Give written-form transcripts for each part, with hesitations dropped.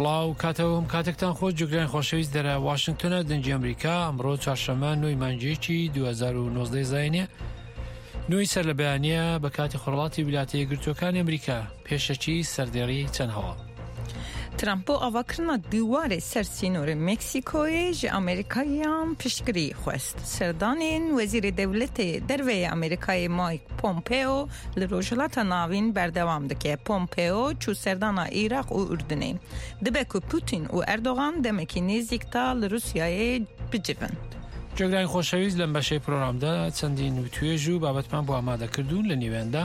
سڵاو کاتەوەم کاتێکتان خۆش جوگران خۆشەویست دەرە واشنگتۆنە دەنجی ئەمریکا ئەمڕۆ چوارشەممە 9 مانگیەکی 2019 زاینێ نوێی سەر لە بەیانیە بە کاتی خۆڕەڵاتی ویلایەتە یەکگرتووەکانی ئەمریکا پێشەکی سەردێڕی چەند هەوا ترامپ ئاواکردنا دیوارê ser sînorê Meksîkoyê ji Amerîkayan piştgirî xwest. Serdanên Wezîrê Devletê Derveyê Amerîkayê Mike Pompeo li Rojhilata Navîn berdewam dike. Pompeo çû serdana Iraq û Ürdünê. Dibe ku Putin û Erdogan demekî nêzik ta li Rusyayê bicivin. جۆگرانی خۆشەویست لەم بەشەی پرۆگرامدا چەندین وتوێژ و بابەتمان بۆ ئامادەکردوون لە نیوێندا.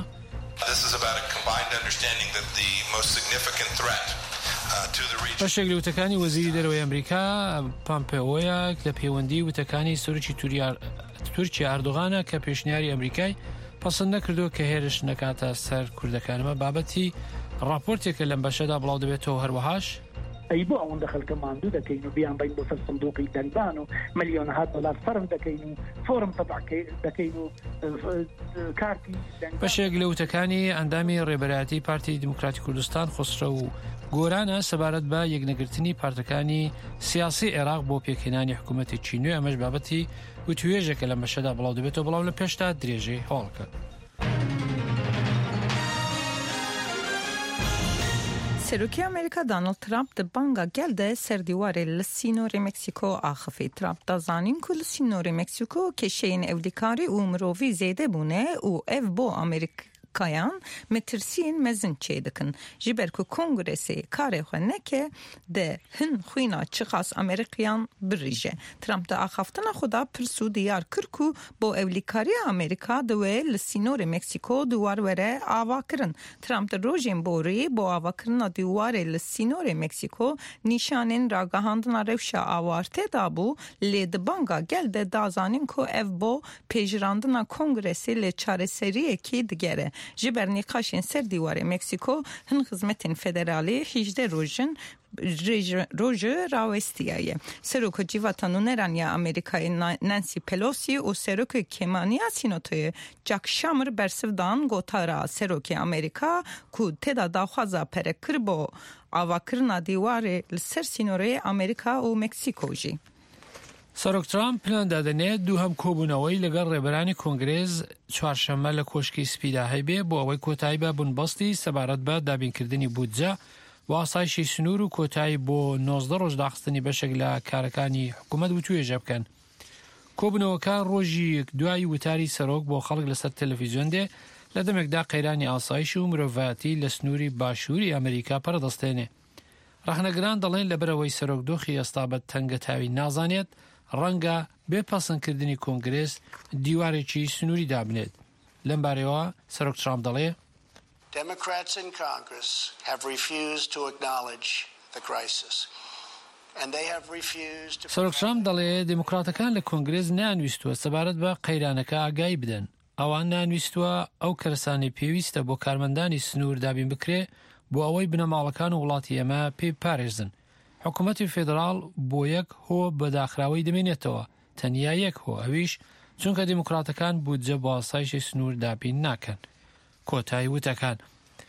بەشێک لە وتەکانی وەزیری دەرەوەی ئەمریکا پامپێۆیە لە پەیوەندی وتەکانی سەرۆکی تورکیا ئەردۆغانە کە پێشنیاری ئەمریکای پەسەند نەکردو کە هێرش نەکاتە سەر کوردەکانەوە بابەتی راپۆرتێکە لەم بەشەدا بڵاو دەبێتەوە هەروەهاش أي بو أون دخل كمان دو دكينو بيان بين بوصل صندوقي دنبانو مليونات دولار فرم دكينو فورم طبع دكينو كارتي بەشێک لە وتەکانی ئەندامی ڕێبەرایەتی پارتی دیموکراتی کوردستان خسرە و گۆرانە سەبارەت بە یەکنەگرتنی پارتەکانی سیاسی عێراق بۆ پێکهێنانی حکوومەتێکی نوێ ئەمەش بابەتی وتوێژێکە لەم بەشەدا بڵاو دەبێتەوە بەڵام لە پێشتا درێژەی هەواڵکە. Serokê Amerîka Donald Trump di banga gel de ser dîwarê li sînorê Meksîko axivî. Trump da zanîn ku li sînorê Meksîko keşeyên evlîkarî û mirovî zêde bûne û ev bo Amerîkayan metirsiyên mezin çê dikin. Ji ber ku Kongresê karê xwe neke de hin xwîna çixas Amerîkayan birîje. Trump da axaftina xwe da pirs û diyar kir ku bo evlîkariya Amerîka divê li sînorê Meksîko dîwar were avakirin. Trump di rojên borî bo avakirina dîwarê li sînorê Meksîko nîşanên ragihandina rewşa awartê dabû lê di banga gel de dazanîn ku ev bo pêjirandina Kongresê lê çareseriyekî digere. Ji ber nîqaşên ser dîwarê Meksîko hin xizmetên federalî 18 rojê rawestiye. Serokê civata nûneraniya Amerîkayê Nancy Pelosi û serokê Kêmaniya Sînatoyê Jack Schumer bersiv dan gotara serokê Amerîka ku têda daxwaza perekir bo avakirina dîwarê li ser sînorê Amerîka û Meksîko jî. سەرۆک ترامپ پلان دادەنێت دوو هەم کۆبوونەوەی لەگەڵ ڕێبەرانی کۆنگرێز چوارشەممە لە کۆشکی سپیدا هەیبێ بۆ ئەوەی کۆتایی بە بنبەستی سەبارەت بە دابینکردنی بودجە و ئاسایشی سنوور و کۆتایی بۆ 19 ڕۆژ داخستنی بەشێک لە کارەکانی حکوومەت و توێژە بکەن. کۆبوونەوەکە ڕۆژی دوای وتاری سەرۆک بۆ خەڵک لەسەر تەلەڤیزیۆن دێ لە دەمێکدا قەیرانی ئاسایش و مرۆڤایەتی لە سنووری باشووری ئەمریکا پەردەستێنێ. ڕەخنەگران دەڵێن لەبەرەوەی سەرۆک دۆخی ئێستا بە تەنگەتاوی نازانێت ڕەنگە بێ پەسەندکردنی کۆنگرێس دیوارێکی سنووری دابنێت. لەم بارەوە سەرۆک ترامپ دەڵێ Democrats in Congress have refused to acknowledge the crisis. And they have refused to سەرۆک ترامپ دەڵێ دیموکراتەکان لە کۆنگرێس نانویستووە سەبارەت بە قەیرانەکە ئاگای بدەن. ئەوان نانویستووە ئەو کەرسانی پێویستە بۆ کارمەندانی سنوور دابین بکرێ بۆ ئەوەی بنەماڵەکان و وڵاتی ئێمە پێی پارێزن. حکوومەتی فێدراڵ بۆ یەک هۆ بەداخراوی دەمێنێتەوە تەنیا یەک هۆ ئەویش چونکە دیموکراتەکان بودجە بۆ ئاسایشی سنوور دابین ناکەن. کۆتایی وتەکان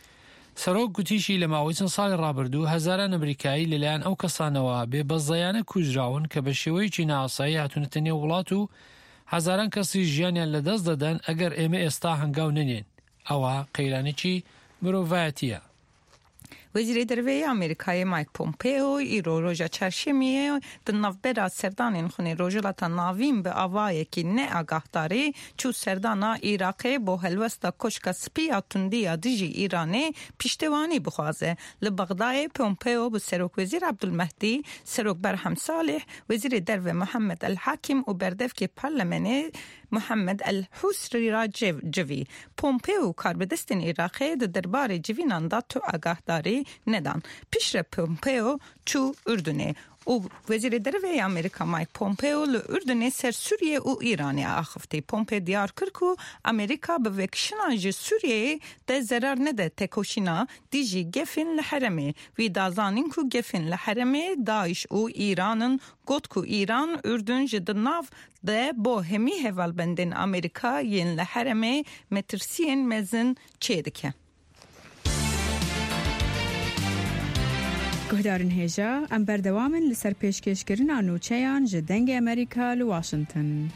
سەرۆک گوتیشی لە ماوەی چەند ساڵی ڕابردوو هەزاران ئەمریکایی لەلایەن ئەو کەسانەوە بێبەزەیانە کوژراون کە بە شێوەیەکی نائاسایی هاتوونەتە نێو وڵات و هەزاران کەسی ژیانیان لەدەست دەدەن ئەگەر ئێمە ئێستا هەنگاو نەنێن. ئەوە قەیرانێکی مرۆڤایەتیە. Wezîrê Derveyê Amerîkayê Mike Pompeo îro roja çarşemiyê di navbera serdanên xunê Rojhilata Navîn bi avayekî neagahdarî çû serdana Iraqê bo helwesta koşka spiya tundiya dijî Îranê piştewanî bixwaze. Li Bexdayê Pompeo bi Serokwezîr Abdulmehdî, Serok Berhem Salih, Wezîrê Derve Muhammed El-Hakim û berdevkê Parlemenê Muhammed El-Husri ra civî. Pompeo karbidestên Iraqê di derbarê civînan da tu agahdarî nedan. Pişre Pompeo çû Ürdünê û Wezîrê Derveyê Amerîka Mike Pompeo li Ürdünê ser Sûriye û Îranê axivtî. Pompeo diyar kir ku Amerîka bi vekişina ji Sûriyeyê de zerar nede tekoşîna dijî gefên li heremê. Wî dazanîn ku gefên li heremê Daeş û Îranın got ku Îran Ürdün ji di nav de bo hemî hevalbendên Amerîka yên li heremê metirsiyên mezin çê dike. گهدارن هێژە ئەم بەردەوامن لەسەر پێشکەشکردنا نوچەیان ji dengê Amerîka li Washington.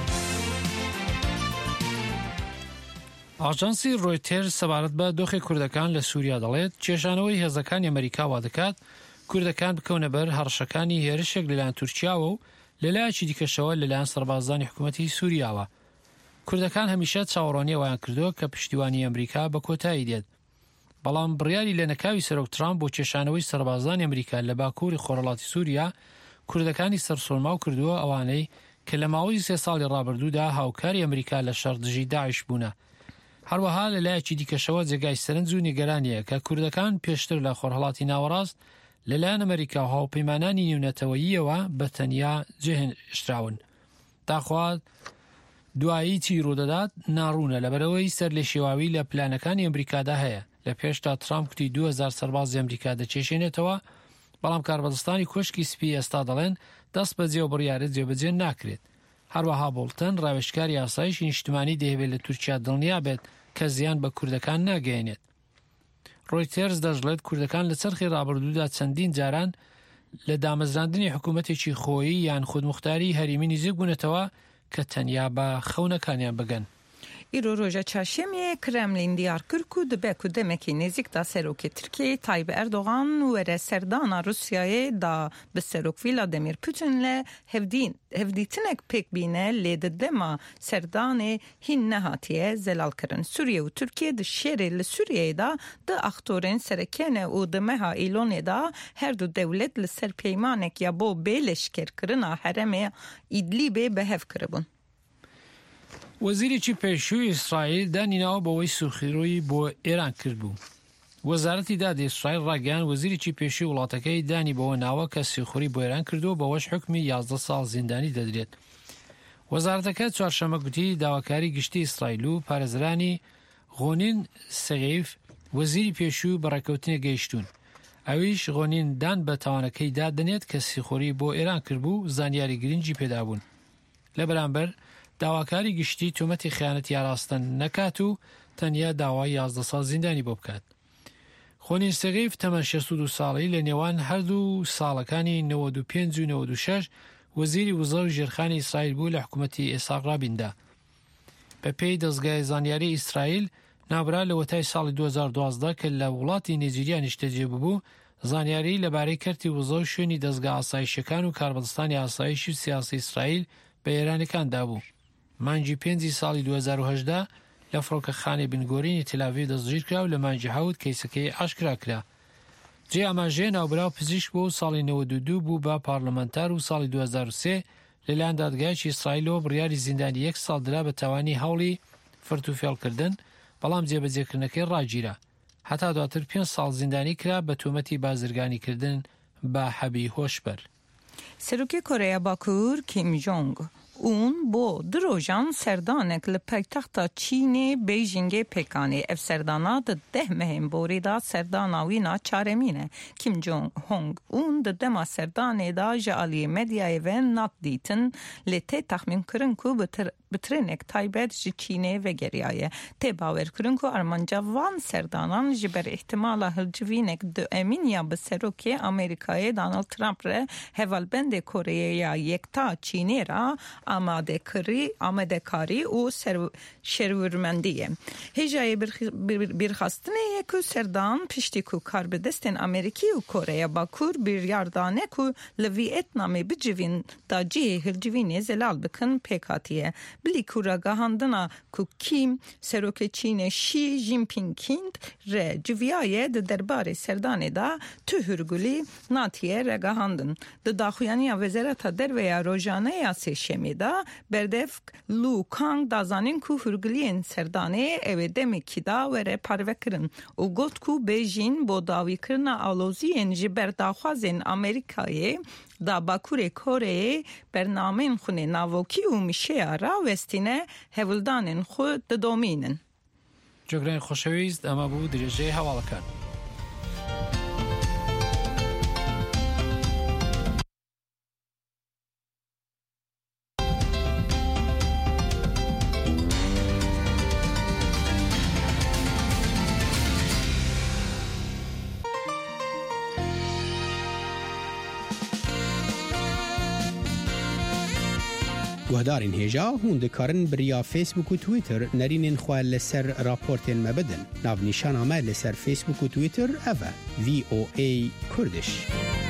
ئاژانسی ڕۆیتێرز سەبارەت بە دۆخی کوردەکان لە سووریا دەڵێت کێشانەوەی هێزەکانی ئەمریکا وا دەکات کوردەکان بکەونە بەر هەڕەشەکانی هێرشێک لەلایەن تورکیاوە و لەلایەکی دیکەشەوە لەلایەن سەربازانی حکوومەتی سووریاوە. کوردەکان هەمیشە چاوەڕوانی ئەویان کردووە کە پشتیوانی ئەمریکا بە کۆتایی دێت. بەڵام بڕیاری لە نەکاوی سەرۆک ترامپ بۆ کێشانەوەی سەربازانی ئەمریکا لە باکووری خۆرهەڵاتی سووریا کوردەکانی سەرسوڵماو کردووە ئەوانەی کە لە ماوەی 3 ساڵی ڕابردوودا هاوکاری ئەمریکا لە شەڕدژی داعش بوونە. هەروەها لەلایەکی دیکەشەوە جێگای سەرنج و نیگەرانیە کە کوردەکان پێشتر لە خۆرهەڵاتی ناوەڕاست لەلایەن ئەمریکا و هاوپەیمانانی نێونەتەوەییەوە بە تەنیا جێهێنراون. داخوات دوایی چی ڕوودەدات ناڕوونە لەبەرەوەی سەر لە شێواوی لە پلانەکانی ئەمریکادا هەیە. لە پێشتا ترامپ کوتی 2000 سەربازی ئەمریکا دەچێشێنێتەوە، بەڵام کاربەدەستانی کوشکی سپی ئێستا دەڵێن دەست بەجێ و بڕیارە جێبەجێ ناکرێت. هەروەها بولتن ڕاوێژکاری ئاسایشی نیشتمانی دەیەوێت لە تورکیا دڵنیا بێت کە زیان بە کوردەکان ناگەێنێت. ڕۆیتێرز دەژڵێت کوردەکان لە چەرخی ڕابردوودا چەندین جاران لە دامەزراندنی حکوومەتێکی خۆیی یان خودموختاری هەریمی نزیک بوونەتەوە کە تەنیا بە خەونەکانیان بگەن. ئیرۆ ڕۆژە چاشەمێ کرێملین دیار کرد و دەبێ و دەمێکی نێزیکدا سەرۆکی تورکیە تایب ئەردۆغان وەرە سەردانا رووسیایê دا bi serok Vladimir Putin le hevdîtinek pêk bîne lê di dema serdanê hîn nehatiye zelalkirin. Sûriye û Tirkiye di şêrê li Sûriyeyê da di aktorên serekene û di meha îlonê da her du dewlet li ser peymanek ya bo bêleşkêrkirina herêmê Îdlibê behev kiribûn. وەزیرێکی پێشووی ئیسرائیل دانیناوە بەوەی سوورخیرۆیی بۆ ئێران کردبوو. وەزارەتی دادی ئیسرائیل ڕاگەیان وەزیرێکی پێشووی وڵاتەکەی دانی بەوە ناوە کە سوورخۆری بۆ ئێران کردووە بەوەش حکمی 11 ساڵ زیندانی دەدرێت. وەزارەتەکە چوارشەمە گوتی داواکاری گشتی ئیسرائیل و پارێزرانی غۆنین سەغیف وەزیری پێشووی بەڕێکەوتنی گەیشتون. ئەویش غۆنین دان بە تاوانەکەی دادنێت کە سوورخۆری بۆ ئێران کردبوو زانیاری گرنگی پێدابوون. لە بەرامبەر داواکاری گشتی تومەتی خیانەتی ئاراستن نەکات و تەنیا داوای 11 ساڵ زیندانی بۆ بکات. خۆنین سەغیف تەمەن 62 ساڵی لە نێوان هەردوو ساڵەکانی 95 و 96 وەزیری وزە و ژێرخانی ئیسرائیل بوو لە حکوومەتی ئێساق ڕابیندا. بە پێی دەستگای زانیاری ئیسرائیل نابرا لە وەتای ساڵی 2012 کە لە وڵاتی نێجیریا نیشتەجێ بوو زانیاری لەبارەی کەرتی وزە و شوێنی دەستگا ئاسایشەکان و کاربەدەستانی ئاسایشی و سیاسی ئیسرائیل بە ئێرانەکاندا بوو. مانجی 5 ساڵی 2018 لە فڕۆکەخانەی بنگۆرینی تێلاڤیڤ دەستگیر کرا و لە مانجی 7 کەیسەکەی ئاشکرا کرا. جێ ئاماژەیە ناوبراو پزیشک بوو و ساڵی 92 بوو بە پارلەمانتار و ساڵی 2003 لەلایەن دادگایەکی ئیسرائیلەوە بڕیاری زیندانی 1 ساڵ درا بە تاوانی هەوڵی فرتوفێڵکردن، بەڵام جێبەجێکردنەکەی ڕاگیرا. هەتا دواتر 5 ساڵ زیندانی کرا بە تۆمەتی بازرگانیکردن بە حەبی هۆشبەر. سەرۆکی کۆرەیا باکوور کیم جۆنگ اون بۆ درۆژان سەردانێک لە پایتەختە چینê Beyjingê pêkanî. Ev serdana di 10 mehên borî da serdana wî na çaremîn e. Kim Jong-un ûn di dema serdanê da ji aliyê medyayê ve nat dîtin lê tê texmîn kirin ku bi trênek taybet ji Çînê vegeriyaye. Tê bawer kirin ku armanca van serdanan ji ber ihtimala hilcivînek di emîniya bi serokê Amerîkayê Donald Trump re hevalbendê Koreyaya yekta Çînê ra ئامادەکاری و شێروورمەندیە. هێژایê بیرخستنê ye ku serdan piştî ku karbidestên Amerîkî û Koreya Bakur biryar dane ku li vî etnamê bicivîn da cihê hilcivînê zelal bikin pêk hatiye. Bilî ku ragihandina ku Kim serokê Çînê Xi Jinpingîn re civiyaye di derbarê serdanê da tu hürgulî natiye ragihandin. Di daxuyaniya Wezareta Derveya Rojaneya sêşemê da berdef Lu Kang dazanin ku hürguliyên serdanê evê demekî da were parvekirin û got ku Bejîn bo dawîkirina aloziyên ji ber daxwazên Amerîkayê da Bakurê Koreyê bernameyên xwe navokî û mişeya rawestîne hevuldanên xwe didomînin. جۆگرانی خۆشەویست ئەمە بوو درێژەی هەواڵەکان. گهدارین هیجا هون دکارن بریا فیسبوک و تویتر نرینین خواه لسر راپورتین مبدن. ناو نیشان آمد لسر فیسبوک و تویتر اوه VOA کردش.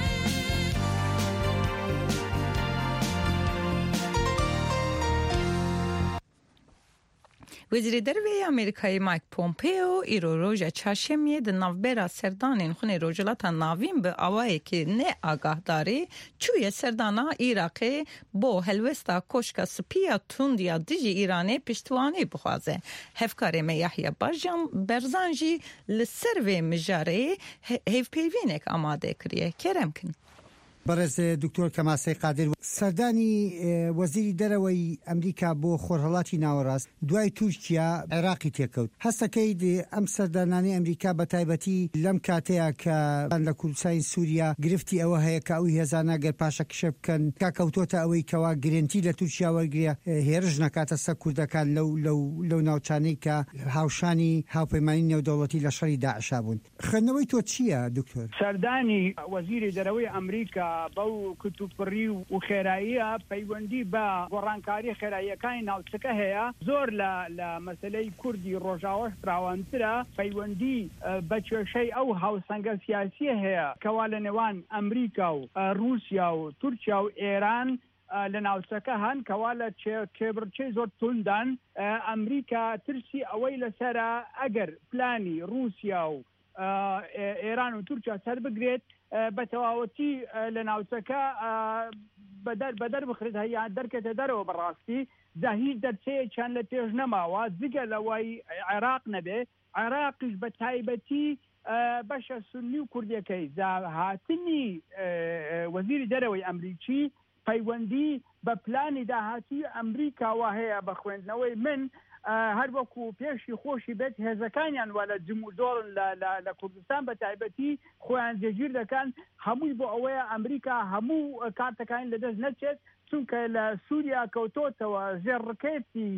وزیر دروی امریکای مایک پومپیو ایرو روژا چهارشنبه د نوبرا سردانین خونه روجلات ناوین به اوایی که نه آگاه داری چوی سردانا عراقی با هلوستا کشک سپیا توندیا دیجی ایرانی پشتوانی بخوازه. هفکاری میحیی برزنجی لسروی مجاری هف پیوینک آماده کریه. کرم کن. برز دکتور کماسی قادر سردانی وزیری دروی امریکا بو خورهلاتی ناوراست دوای تورکیا عراقی تکود هستا که ام سردانانی امریکا بتایبتی لم کاتیا که لکردستان سوریا گرفتی اوه هیا که اوی هزانه گر پاشا کشب کن که کوتوتا اوی کوا گرنتی لتورکیا ورگریا هیرج نکاتا سا کردکان لو ناوچانی که هاوشانی هاوپیمانی نو دولتی لشری داعشا بون. خنوی تو چیه دکتور؟ سردانی وزیری دروی امریکا باو کتوپری و خیراییه پیوندی با گرانکاری خیراییەکانی ناوچەکە هەیە زۆر لە مەسەلەی کوردی ڕۆژاوەش فراوانترە پیوندی بە کێشەی ئەو هاوسەنگە سیاسیە هەیە کەوا لە نێوان ئەمریکا و رووسیا و تورکیا و ئێران لە ناوچەکە هەن کەوا لە کێبرچەی زۆر توندان ئەمریکا ترسی ئەوەی لەسەرە ئەگەر پلانی رووسیا و ئێران و تورکیا سەر بگرێت بەتەواوەتی لە ناوچەکە بەدەر بخرێت هەیە دەرکەتە دەرەوە بەڕاستی جا هیچ دەرچەیەکیان لە پێش نەماوە جگە لەوەی عێراق نەبێ عێراقیش بە تایبەتی بەشە سونی و کوردیەکەی جا هاتنی وەزیری دەرەوەی ئەمریکی پەیوەندی بە پلانی داهاتی ئەمریکاوە هەیە بە خوێندنەوەی من هەر وەکو پێشی خۆشی بێت هێزەکانیان وا لە جمهوردۆڵن لە کوردستان بە تایبەتی خۆیان جێگیر دەکەن هەمووی بۆ ئەوەیە ئەمریکا هەموو کارتەکانی لەدەست نەچێت چونکە لە سووریا کەوتۆتەوە ژێڕکەیەتی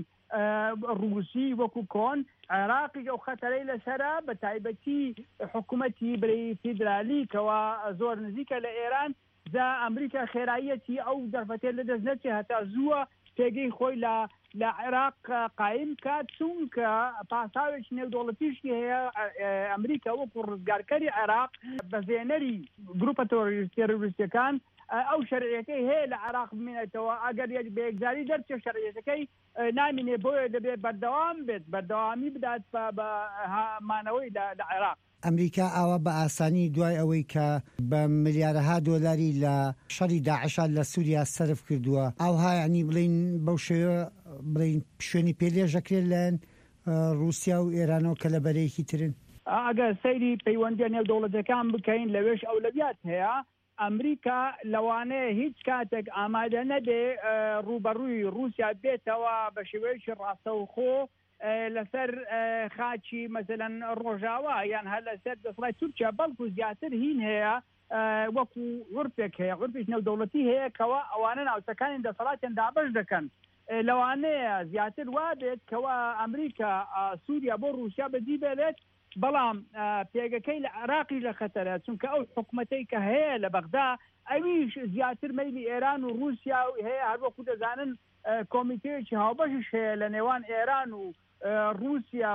ڕووسی وەکو کۆن عێراقی ئەو خەتەرەی لەسەرە بە تایبەتی حکوومەتی برەی فیدرالی کەوا زۆر نزیکە لە ئێران جا ئەمریکا خێراییەتی ئەو دەرفەتێ لەدەست نەچێت هەتا زووە پێگەی خۆی لە عێراق قایم کات چونکە پاساوێکی نێودوڵەتیشی هەیە ئەمریکا وەکو ڕزگارکەری عێراق بەزێنەری گروپە تێرۆریستیەکان ئەو شەرعیەکەی هەیە لە عێراق بمێنێتەوە ئەگەر بەیەکجاری دەرچێ شەرعیەکەی نامینێ بۆیە دەبێت بەردەوام بێت بەردەوامی بدات بە مانەوەی لە عێراق. ئەمریکا ئاوا بە ئاسانی دوای ئەوەی کە بە ملیارەها دۆلاری لە شەڕی داعشا لە سووریا سەرف کردووە ئەوها یعنی بڵین بەو شێوە بڵین شوێنی پێلێژەکرێت لەن رووسیا و ئێرانەوە کە لە بەرەیەکی ترن ئەگەر سەیری پەیوەندیە نێودەوڵەتەکان بکەین لەوێش ئەولەویات هەیە ئەمریکا لەوانەیە هیچ کاتێک ئامادە نەبێ ڕوبەڕووی رووسیا بێتەوە بە شێوەیەکی ڕاستەوخۆ لەسەر خاچی مەسەلەن ڕۆژاوە یان هەر لەسەر دەسڵای تورکیا بەڵکو زیاتر هین هەیە وەکو غورپێک هەیە غورپێک نێودەوڵەتی هەیە کەوا ئەوانە ناوچەکانی دەسەڵاتیان دابەش دەکەن لەوانەیە زیاتر وا بێت کەوا ئەمریکا سووریا بۆ رووسیا بەدی بێت بەڵام پێگەکەی لە عێراقی لە خەتەرە چونکە ئەو حکوومەتەی کە هەیە لە بەغدا ئەویش زیاتر مەیلی ئێران و رووسیا هەیە هەروەکو دەزانن کۆمیتەیەکی هاوبەشش هەیە لە نێوان ئێران و رووسیا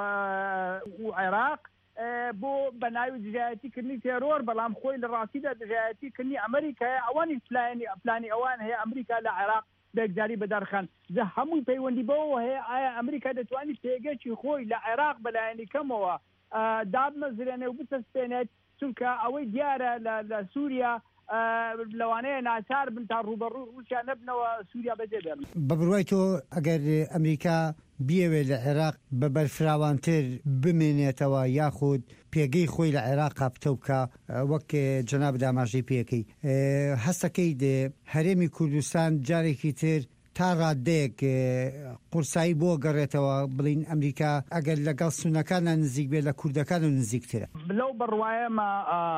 و عێراق بۆ بەناوی دژایەتیکردنی تێرۆر بەڵام خۆی لە ڕاستیدا دژایەتیکردنی ئەمریکایە ئەوانی پلانی ئەوان هەیە ئەمریکا لە عێراق بێکجاری بەدەرخەن جا هەمووی پەیوەندی بەوە هەیە ئایا ئەمریکا دەتوانێت پێگەکی خۆی لە عێراق بەلایەنی کەمەوە دابمەزرێنێ و بتەسپێنێت چونکە ئەوەی دیارە لە سووریا لەوانەیە ناچار بن تا ڕوبەڕووی رووسیا نەبنەوە سووریا بەجێ بێن. بە بڕوای تۆ ئەگەر ئەمریکا بیەوێ لە عێراق بە بەرفراوانتر بمێنێتەوە یاخود پێگەی خۆی لە عێراق بتەوکە وەک جەناب داماژەی پێەکەی هەستەکەی هەرێمی کوردستان جارێکی تر تا ڕادەیەک قورسایی بۆ گەڕێتەوە بڵین ئەمریکا ئەگەر لەگەڵ سونەکانە نزیک بێت لە کوردەکان و نزیکترە لەو بڕواایەمە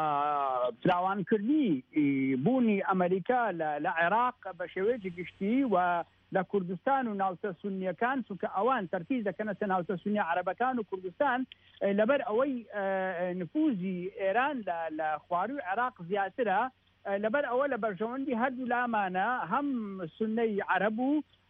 فراوانکردنی بوونی ئەمریکا لە عێراق بە شێوەیەکی گشتی و لە کوردستان و ناوچە سونیەکان چونکە ئەوان تەرکیز دەکەنەتە ناوچە سونی عەرەبەکان و کوردستان لەبەر ئەوەی نفوزی ئێران لە خواروی عێراق زیاترە لەبەر ئەوە لە بەرژەوەندی هەردوو لامانە هەم سونەی عەرەب و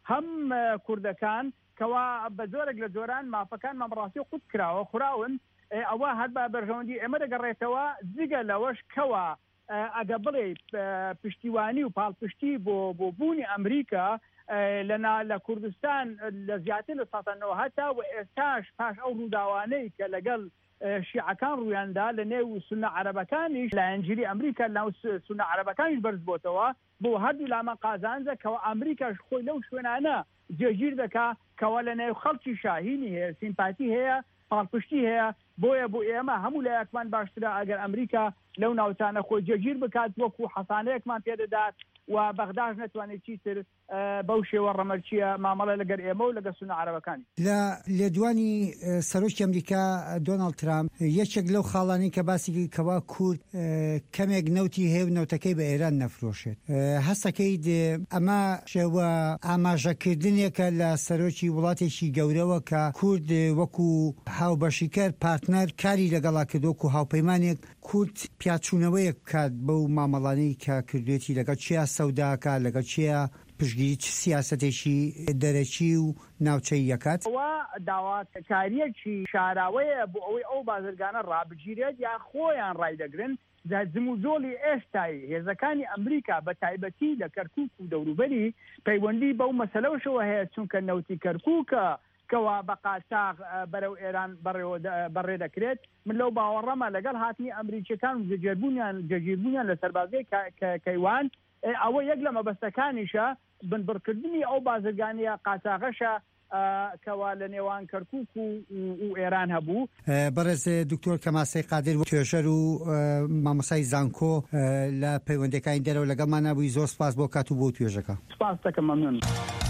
هەم کوردەکان کەوا بە زۆرێک لە جۆران مافەکانمان بەڕاستی قوت کراوە خوراون ئەوە هەر بە بەرژەوەندی ئێمە دەگەڕێتەوە جگە لەوەش کەوا ئەگە بڵێ پشتیوانی و پاڵپشتی بۆ بوونی ئەمریکا لە کوردستان لە زیاتر لە ساتەنەوە هەتا و ئێستاش پاش ئەو ڕووداوانەی کە لەگەڵ شیعەکان ڕوویاندا لە نێو سونە عەرەبەکانیش لە ئەنجیلی ئەمریکا لەناو سونە عەرەبەکانیش بەرز بۆتەوە بۆ هەردوو لامان قازانجە کەوا ئەمریکاش خۆی لەو شوێنانە جێگیر دەکا کەوا لە نێو خەڵکی شاهینی هەیە سیمپاتی هەیە پاڵپشتی هەیە بۆیە بۆ ئێمە هەموو لایەکمان باشترە ئەگەر ئەمریکا لەو ناوچانە خۆی جێگیر بکات وەکو حەسانەیەکمان پێدەدات و بەغداش نەتوانێت چیتر بەو شێوە ڕەمەرچیە مامەڵە لەگەر ئێمە و لەگەر سونە عەرەبەکانی لە لێدوانی سەرۆکی ئەمریکا دۆناڵد ترامپ یەکێک لەو خاڵانی کە باسی کەوا کورد کەمێک نەوتی هەیە و نەوتەکەی بە ئێران نەفرۆشێت هەستەکەی ئەمە شێوە ئاماژەکردنێکە لە سەرۆکی وڵاتێکی گەورەوە کە کورد وەکو هاوبەشیکەر پارتنەر کاری لەگەڵا کردووەکو هاوپەیمانێک کورد پیاچوونەوەیە کات بەو مامەڵانەی کە کردوێتی لەگەڵ چیا سەوداکە لەگەڵ چیا پشگیری سیاسەتێکی دەرەکی و ناوچەی یەکات ئەوە داواکاریەکی شاراوەیە بۆ ئەوەی ئەو بازرگانە ڕابگیرێت یا خۆیان ڕایدەگرن زموزۆڵی ئێستای هێزەکانی ئەمریکا بە تایبەتی لە کەرکووک و دەوروبەری پەیوەندی بەو مەسەلەوەشەوە هەیە چونکە نەوتی کەرکووکە کەوا بە قاچاغ بەرەو ئێران بەڕێ دەکرێت من لەو باوەڕەمە لەگەڵ هاتنی ئەمریکیەکان و جەگیربوونیان لە سەربازەی کەیوان ئەوە یەک لە مەبەستەکانیشە بنبڕکردنی ئەو بازرگانیە قاچاغەشە کەوا لە نێوان کەرکووک و ئێران هەبوو. بەڕێز دکتۆر کەماسەی قادر توێژەر و مامۆسای زانکۆ لە پەیوەندەکانی دەرەوە لەگەڵمان نبووی زۆر سپاس بۆ کات و بۆ توێژەکە. سپاس دەکەم مەمنون.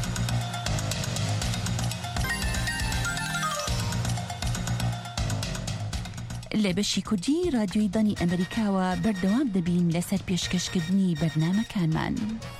لە بەشی کوردی رادیۆی دانی ئەمریکاوە بەردەوام دەبین لەسەر پێشکەشکردنی بەرنامەکانمان.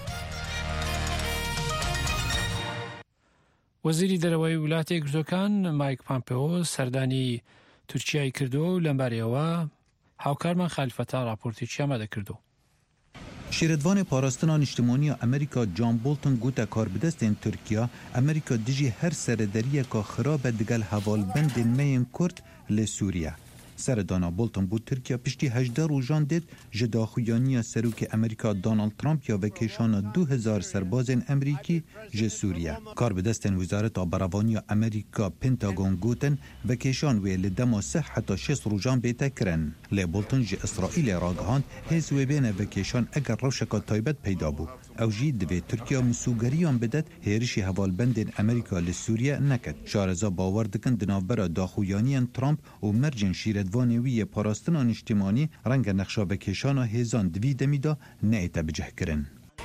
وەزیری دەرەوەی وڵاتە یەکگرتووەکان مایک پامپێۆ سەردانی تورکیای کردووە و لەمبارەیەوە هاوکارمان خالیفەتا راپۆرتێکی ئامادە کردووە. شیردوان پاراستنا نیشتیمانی ئەمریکا جان بولتن گوتە کاربدەستên Tirkiya ئەمریکا dijî her serederieka xirabe digel hevalbendên me yên Kurd lê Sûriye. Seredana Bolton bû Tirkiya piştî 18 rojan dêt ji daxuyaniya serokê Amerîka Donald Trump ya vekeşana 2000 serbazên Amerîkî ji Sûriye. Karbidestên Wizareta Beravaniya Amerîka Pentagon gotin vekeşan wê li dema 3 heta 6 rojan bête kirin. Lê Bolton ji İsraîlê ragihand hêz wê bêne vekeşan eger rewşeka taybet peyda bû. Ew jî divê Tirkiya misûgeriyan bidet hêrişî hevalbendên Amerîka li Sûriye neket. Şareza bawer dikin di navbera daxuyaniyên Trump û mercên şîretvanê wî yê parastina niştimanî renga nexşa vekeşana hêzan di vî demî da neête bicihkirin.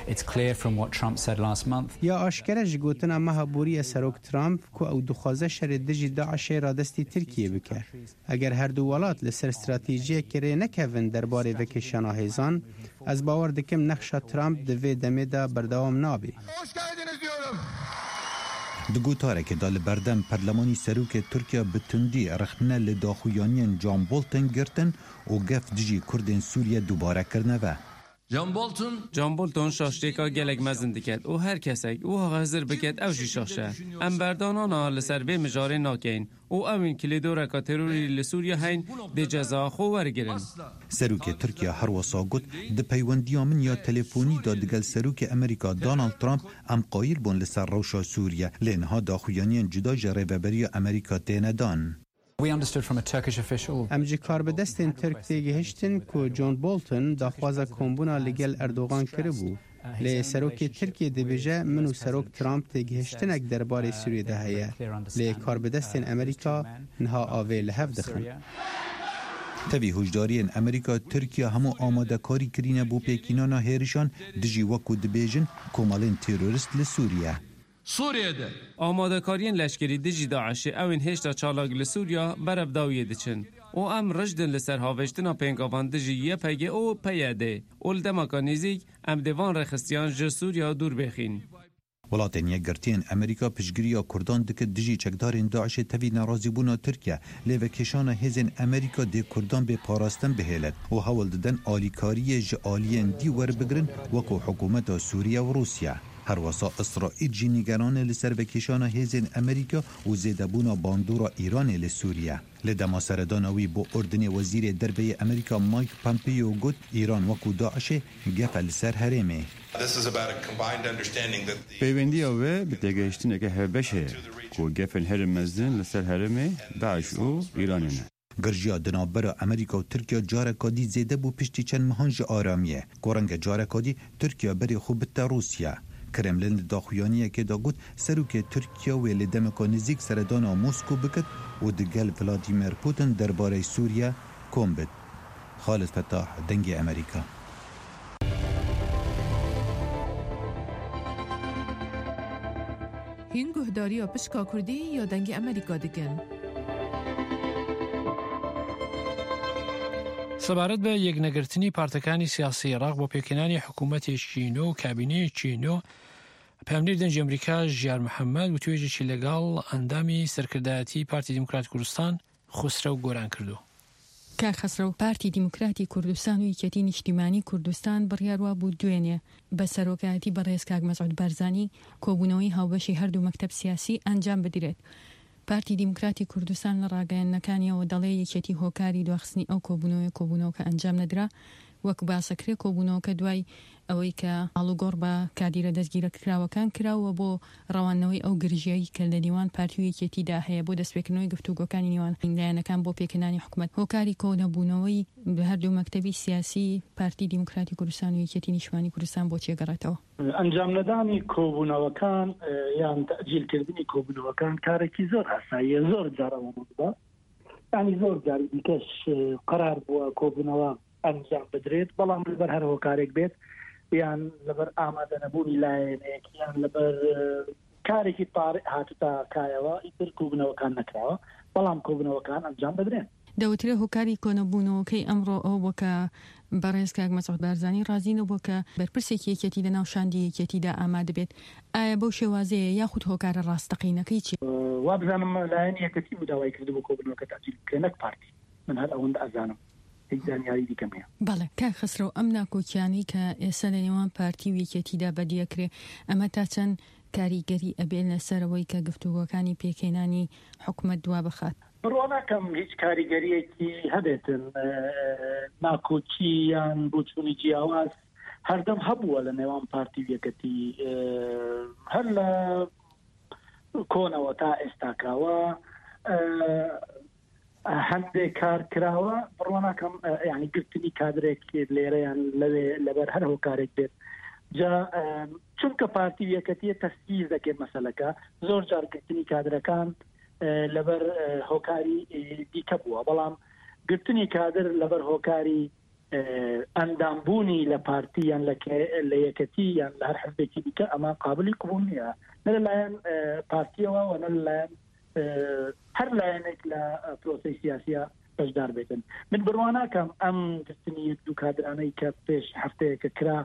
یا آشکره ji gotina mehabûriya serok Trump ku ew dixwaze şerê dijî Daişê radestî Tirkiye bike. Eger her du welat li ser stratejiyekê rê nekevin derbarê vekeşana hêzan, ez bawer dikim nexşa Trump di vê demê de berdewam nabe. Di gotarekê da li berdem Perlemanî Serokê Tirkiya bi tundî rexne li daxuyaniyên John Bolton girtin û gef dijî Kurdên Sûriye dubare kirine ve. John Bolton şaştêka gelek mezin diket û her kesek û hezir biket ew jî şaşe. Em berdanana li ser vê mijarê nakeyn û ew ên kilêdoreka terorî li Sûriye heyn dê ceza xwe wergirin. Serokê Tirkiya her wisa got di peywendiya min ya telefonî da digel Serokê Amerîka Donald Trump em qayîl bûn li ser rewşa Sûriye lê niha daxuyaniyên cuda ji rêveberiya Amerîka têne dan. Em ji karbidestên Tirk tê gihiştin ku John Bolton daxwaza kombûna li gel Erdogan kiribû. Lê serokê Tirkiye dibêje min û serok Trump tê gihiştinek derbarê Sûriye de heye. Lê karbidestên Amerîka niha avê li hev dixin. Tevî hojdariyên Amerîka Tirkiya hemû amadekarî kirîne bû pêkînana hêrişan dijî wekû dibêjin komalên terorist li Sûriye. Suriye'de amadekariyên leşkerî dijî Daişê ew ên hêşta çalak li Sûriya berevdawiyê diçin û em rijdin li ser haveştina pêngavan dijî YPG û PYD û li demaka nêzik em dê van rexistiyan ji Sûriya dûr bêxîn. Welatên yekgirtiyên Amerîka piştgiriya Kurdan dike dijî çekdarên Daişê tevî nerazîbûna Tirkiye lê vekeşana hêzên Amerîka dê Kurdan bê parastin bihêlet û hewl didin alîkariyê ji aliyên dî werbigirin wekû hikûmeta Sûriye û Rûsya. هەروەسا ئیسرائیل جی نیگەرانە لەسەر بەکێشانە هێزên ئەمریکا و زێدەبوونا باندۆرا ئیرانê li Sûriye. Li dema seredana wî bo ordinê wezîrê derveyê Amerîka Mike Pompeo got İran wekû Daişê gefe li ser herêmê. Peyvendiya wê bi têgehiştineke hevbeş heye ku gefên herî mezin li ser herêmê Daeş û Îranê ne. Girjiya dinavbera Amerîka û Tirkiye careka dî zêde bû piştî çend mehan ji aramiyê. Gorenge careka dî Tirkiye berê xwe bite Rûsya. Kremlin li daxuyaniyekê da got serokê Tirkiye wê li demeka nizîk seredana Moskû bikir û digel Vladimir Putin derbarê Sûriye kom bit. Xalid Fettah, dengê Amerîka. Hîn guhdariya pişka Kurdî ya dengê Amerîka dikin. سەبارەت بە یەکنەگرتنی پارتەکانی سیاسی عێراق بۆ پێکهێنانی حکوومەتێکی نۆ و کابینەیەکی نۆ، پامنەری دەنگی ئەمریکا ژیار محەممەد و توێژێکی لەگەڵ ئەندامی سەرکردایەتی پارتی دیموکراتی کوردستان خسرە و گۆران کردو. کاک خسرە و پارتی دیموکراتی کوردستان و یەکێتی نیشتیمانی کوردستان بڕیاروا بوو دوێنێ بە سەرۆکایەتی بەڕێز کاک مەسعود بارزانی کۆبوونەوەی هاوبەشی هەردوو مەکتەب سیاسی ئەنجام بدرێت. پارتی دیموکراتی کوردستان لە ڕاگەیەنەکانیەوە دەڵێ یەکێتی هۆکاری دواخستنی ئەو کۆبوونەوە کە ئەنجام نەدرا وەک باسەکرێ کۆبوونەوەکە دوای ئەوەی کە ئاڵوگۆڕ بە کادیرە دەستگیرە کراوەکان کراوە بۆ ڕەوانەوەی ئەو گرژیایی کە لە نێوان پارتی و یەکێتیدا هەیە بۆ دەستپێکردنەوەی گفتوگۆکانی نێوان لایەنەکان بۆ پێکهێنانی حکوومەت. هۆکاری کۆنەبوونەوەی بە هەردوو مەکتەبی سیاسی پارتی دیموکراتی کوردستان و یەکێتی نیشتیمانی کوردستان بۆ چێگەڕێتەوە. ئەنجام نەدانی کۆبوونەوەکان یان تەجیلکردنی کۆبوونەوەکان کارێکی زۆر ئاساییە، زۆر جارەوە بووە، یعنی زۆر جاری دیکەش قەرار بووە کۆبوونەوە ئەنجام بدرێت، بەڵام لەبەر هەر هۆکارێک بێت یان لەبەر ئامادە نەبوونی لایەنێک یان لەبەر کارێکی طارئ هاتوتە کایەوە ئیتر کۆبوونەوەکان نەکراوە، بەڵام کۆبوونەوەکان ئەنجام بدرێن. دەوترێ هۆکاری کۆنەبوونەوەکەی ئەمڕۆ ئەو بۆ کە بەڕێز کاک مەسعود بارزانی ڕازینە بۆ کە بەرپرسێکی یەکێتی لە ناو شاندی یەکێتیدا ئامادە بێت. ئایا بەو شێوازەیە یاخود هۆکارە ڕاستەقینەکەی چی؟ وا بزانم لایەن یەکەتی بوو داوای کردو بۆ کۆبوونەوەکە تەجیل بکرێت، نەک پارتی. من هەر ئەوەندە ئەزانم. زانیاری دیکەم هەیە. بەڵێ کاک خسرە و ئەم ناکۆکیانی کە ئێستا لە نێوان پارتی و یەکێتیدا بەدیەکرێ ئەمە تا چەند کاریگەری ئەبێت لەسەرەوەی کە گفتوگۆکانی پێکهێنانی حکوومەت دوا بخات؟ بڕوا ناکەم هیچ کاریگەریەکی هەبێتن، ناکۆکی یان بۆچوونی جیاواز هەردەم هەبووە لە نێوان پارتی و یەکەتی، هەر لە کۆنەوە تا ئێستاکاوە هەندێک کار کراوە. بڕوا ناکەم یعنی گرتنی کادرێک لێرەیان لەوێ لەبەر هەر هۆکارێک بێت جا چونکە پارتی و یەکەتیە تەسییر دەکێت مەسەلەکە، زۆر جار گرتنی کادرەکان لەبەر هۆکاری دیکە بووە، بەڵام گرتنی کادر لەبەر هۆکاری ئەندامبوونی لە پارتی یان لە یەکەتی یان لە هەر حزبێکی دیکە ئەمە قابلی قبول نییە، نە لەلایەن پارتیەوە و نە لەلایەن هەر لایەنێک لە پرۆسەی سیاسیە بەشدار بێتن. من بڕوا ناکەم ئەم گرتنی دوو کادرانەی کە پێش هەفتەیەکە کرا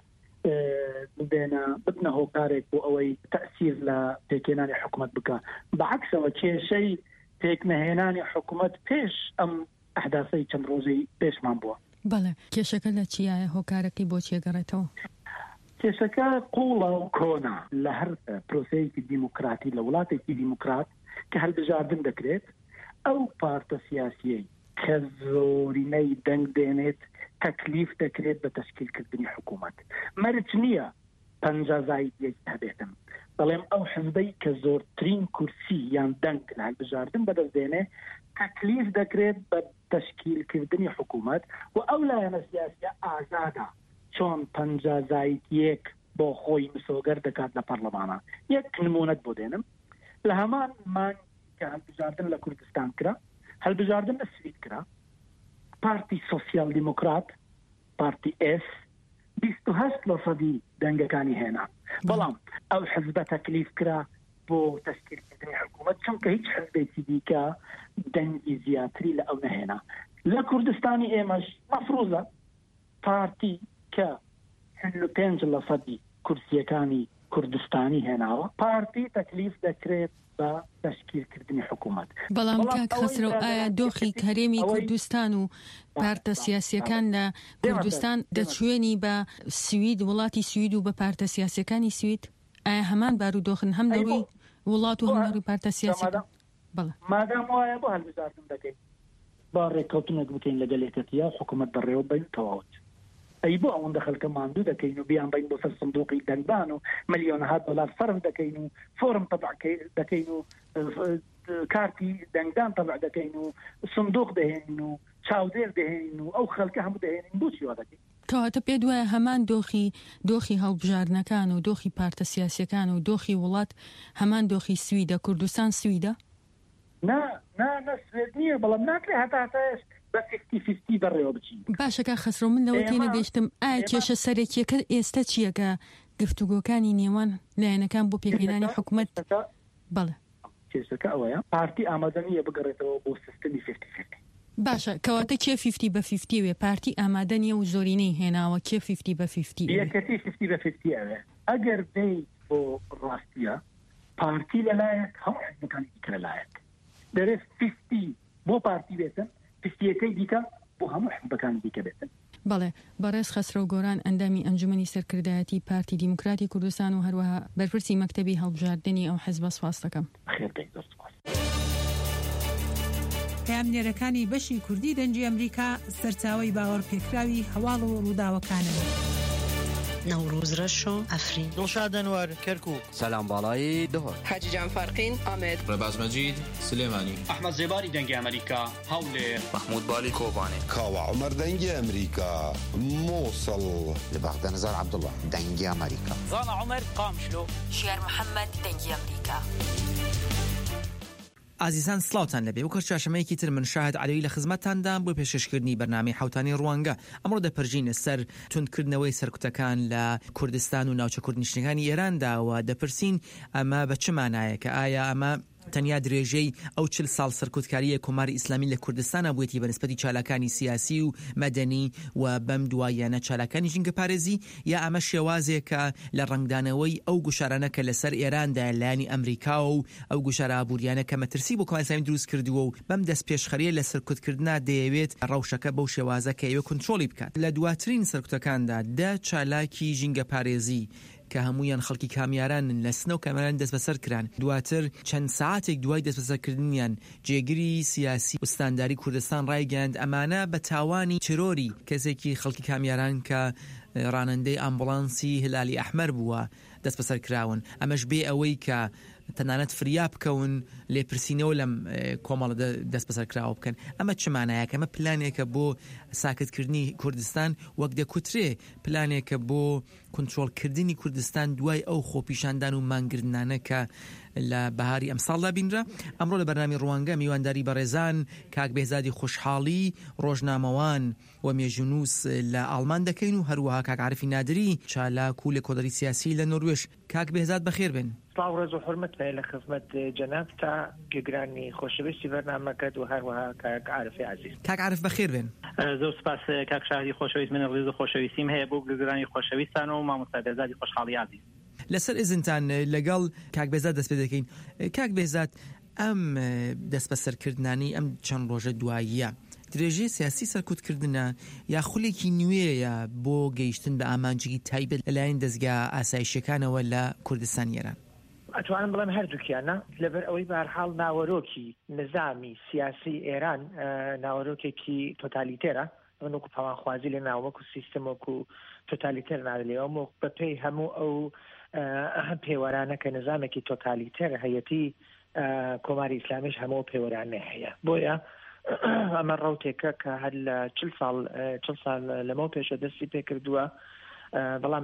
ببنە هۆکارێک بۆ ئەوەی تەئسیر لە پێکهێنانی حکوومەت بکە، بەعکسەوە کێشەی پێکنەهێنانی حکوومەت پێش ئەم ئەحداثەی چەند ڕۆژەی پێشمان بووە. بەڵێ کێشەکە لە چیایە هۆکارەکەی بۆ چێگەڕێتەوە؟ کێشەکە قوڵە و کۆنا لە هەر پرۆسەیەکی دیموکراتی لە وڵاتێکی دیموکرات کە هەڵبژاردن دەکرێت، ئەو پارتە سیاسیەی کە زۆرینەی دەنگ دێنێت تەکلیف دەکرێت بە تەشکیلکردنی حکوومەت. مەرج نییە 50 زاید یەک هەبێتن، بەڵێم ئەو حزبەی کە زۆرترین کورسی یان دەنگ لە هەڵبژاردن بەدەستدێنێ تەکلیف دەکرێت بە تەشکیلکردنی حکوومەت و ئەو لایەنە سیاسیە ئازادە چۆن 50 زاید یەک بۆ خۆی مسۆگەر دەکات لە پەرلەمانە. یەک نمونەت بۆ دێنم، لە هەمان مان کە هەڵبژاردن لە کوردستان کرا، هەڵبژاردن لە سوید کرا، پارتی سۆسیال دیموکرات پارتی ئێس 28% دەنگەکانی هێنا، بەڵام ئەو حزبە تەکلیف کرا بۆ تەشکیلکردنی حکوومەت چونکە هیچ حزبێکی دیکە دەنگی زیاتری لە ئەو نەهێنا. لە کوردستانی ئێمەش مەفروضە پارتی کە 45% کورسیەکانی کوردستانی هێناوە، پارتی تەکلیف دەکرێت بە تەشکیلکردنی حکوومەت. بەڵام کاک خسرە ئایا دۆخی هەرێمی کوردستان و پارتە سیاسیەکان لە کوردستان دەچوێنی بە سوید، وڵاتی سوید و بە پارتە سیاسیەکانی سوید؟ هەمان بارودۆخن هەم لەوەی وڵات و هەمەڕی پارتە سیاسی بەڵێ مادام وایە بۆ هەڵبژاردن دەکەین با ڕێککەوتنێک بکەین لەگەڵ یەکەتیا حکوومەت بەڕێوە بین تەواوت ئەی بۆ ئەوەندە خەڵکە ماندوو دەکەین و بیان بین بۆ سەر سندوقی دەنگدان و ملیۆنەها دۆلار سەرف دەکەین و فۆرم تەبع دەکەین و کارتی دەنگدان تەبع دەکەین و سندوق دەهێنین و چاودێر دەهێنین و ئەو خەڵکە هەموو دەهێنین بۆچی وا دەکەین کەواتە پێ دوایە هەمان دۆخی هەڵبژاردنەکان و دۆخی پارتە سیاسیەکان و دۆخی وڵات هەمان دۆخی سویدە کوردستان سویدە نا سوێد نییە بەڵام ناکرێ هەتاش بە 50-50 بەڕێوە بچین باشەکە خەسرۆ من لەوە تێنە گەیشتم ئایا کێشە سەرەکیەکە ئێستا چیەکە گفتوگۆکانی نێوان لایەنەکان بۆ پێگەیاندنی حکوومەت بەڵێ کێشەکە ئەوەیە پارتی ئامادە نییە بگەڕێتەوە بۆ سیستەمی 50-50 باشە کەواتە کێ 50-50 وێ پارتی ئامادە نیە و زۆرینەی هێناوە کێ 50-50 یەکەتی 50-50 ئەوێ ئەگەر دەیت بۆ ڕاستیە پارتی لەلایەک هەموو حزبەکانی کە لەلایەک دەرێت 50 بۆ پارتی بێتن 50ەکەی دیکە بۆ هەموو حزبەکانی دیکە بێتن بەڵێ بەڕێز خەسرە و گۆران ئەندامی ئەنجومەنی سەرکردایەتی پارتی دیموکراتی کوردستان و هەروەها بەرپرسی مەکتەبی هەڵبژاردننی ئەو حیزبە سواس دەکەم پامنێرەکانی بەشی کوردی دەنجی ئەمریکا سەرچاوی باوەڕ پێکراوی هەواڵ و ڕووداوەکانن نوروز رشو افرین دڵشاد ئەنوەر کەرکووک سەلام باڵایی دهۆر حاجی جان فارقین ئامێد ڕێباز مەجید سلێمانی ئەحمەد زێباری دەنگی ئەمریکا هەولێر محمود بالی کۆبانێ کاوە عومەر دەنگی ئەمریکا مووسڵ لە بەغدە نەزار عەبدوڵڵا دەنگی ئەمریکا زانا عومەر قامشلۆ شیار محەممەد دەنگی ئەمریکا ئازیزان سلااوان لەبێ و کەرچاشەمەیەکی تر من شاهد عەلەوی لە خزمەتتاندام بۆ پێشکەشکردنی بەرنامەی حوتانی ڕوانگە ئەمڕۆ دەپەرژینە سەر توندکردنەوەی سەرکوتەکان لە کوردستان و ناوچە کوردنشینەکانی ئێراندا و دەپرسین ئەمە بە چ مانایە کە ئایا ئەمە تەنیا درێژەی ئەو 40 ساڵ سەرکوتکاریە کۆماری ئیسلامی لە کوردستانە بوویەتی بەنسبەتی چالاکانی سیاسی و مەدەنی و بەم دوایانە چالاکانی ژینگە پارێزی یا ئەمە شێوازێکە لە ڕنگدانەوەی ئەو گوشارانە کە لەسەر ئێراندا لایانی ئەمریکا و ئەو گوشارە ئابوووریانە کە مەترسی بۆ کۆماری ئیسلامی دروست کردووە و بەم دەست پێشخەریە لە سەرکوتکردنا دەیەوێت ڕەوشەکە بەو شێوازە کە ئێوە کنترۆلی بکات لە دواترین سەرکوتەکاندا دا چالاکی ژینگە پارێزی کە هەمویان خەڵکی کامیارانن لە سنە و کامێران دەست بەسەر کران دواتر چەند ساعتێک دوای دەست بەسەرکردنیان جێگیری سیاسی و ستانداری کوردستان ڕایگەاند ئەمانە بە تاوانی ترۆری کەسێکی خەڵکی کامیاران کە ڕانندەی ئامبوڵانسی هلالی ئەحمەر بووە دەست بەسەر کراون ئەمەش بێ ئەوەی کە تەنانەت فریا بکەون لێپرسینەوە لەم کۆمەڵە دەست بەسەر کراوە بکەن ئەمە چمانایەکە ئەمە پلانێکە بۆ ساکتکردنی کوردستان وەک دەکوترێ پلانێکە بۆ کنترۆلکردنی کوردستان دوای ئەو خۆپیشاندان و مانگردنانە کە لە بەهاری ئەمساڵدا بینرا ئەمڕۆ لە بەرنامی ڕوانگە میوانداری بەڕێزان کاک بێزادی خۆشحاڵی ڕۆژنامەوان و مێژونووس لە ئاڵمان دەکەین و هەروەها کاک عارفی نادری چالاک و لە کۆدەری سیاسی لە نۆروێژ کاک بێزاد بەخێر بن سڵاو ڕێز و حورمەت لە خزمەت جەناب تا گەگرانی خۆشەویستی بەرنامەکەت و هەروەها کاک عارفی عەزیز کاک عارف بەخێر بن زۆر سپاس کاک شاهدی خۆشەویست من ڕێز و خۆشەویستیم هەیە بۆ گەگرانی خۆشەویستان و مامۆستا بێزادی خۆشحاڵی عەزیز لەسەر ئێزنتان لەگەڵ کاک بێزاد دەست پێ دەکەین کاک بێزاد ئەم دەست بەسەرکردنانی ئەم چەند ڕۆژە دواییە درێژەی سیاسی سەرکوتکردنە یا خولێکی نوێیە بۆ گەیشتن بە ئامانجی تایبەت لەلایەن دەستگا ئاسایشەکانەوە لە کوردستان ئێران ئەتوانم بڵێم هەردووکیانە لەبەر ئەوەی بەهەرحاڵ ناوەرۆکی نظامی سیاسی ئێران ناوەرۆکێکی تۆتالیتێرە وەکو پاوانخوازی لە ناوەکو سیستەمەکو تۆتالیتێر نادلێەوە بەپێی هەموو ئەو پێوەرانە کە نظامێکی تۆتالیتێر هەیەتی کۆماری ئیسلامیش هەموو پێوەرانە هەیە بۆیە ئەمە ڕوتێکە کە هەر لە 40 ساڵ لەمەوە پێشە دەستی پێ کردووە بەڵام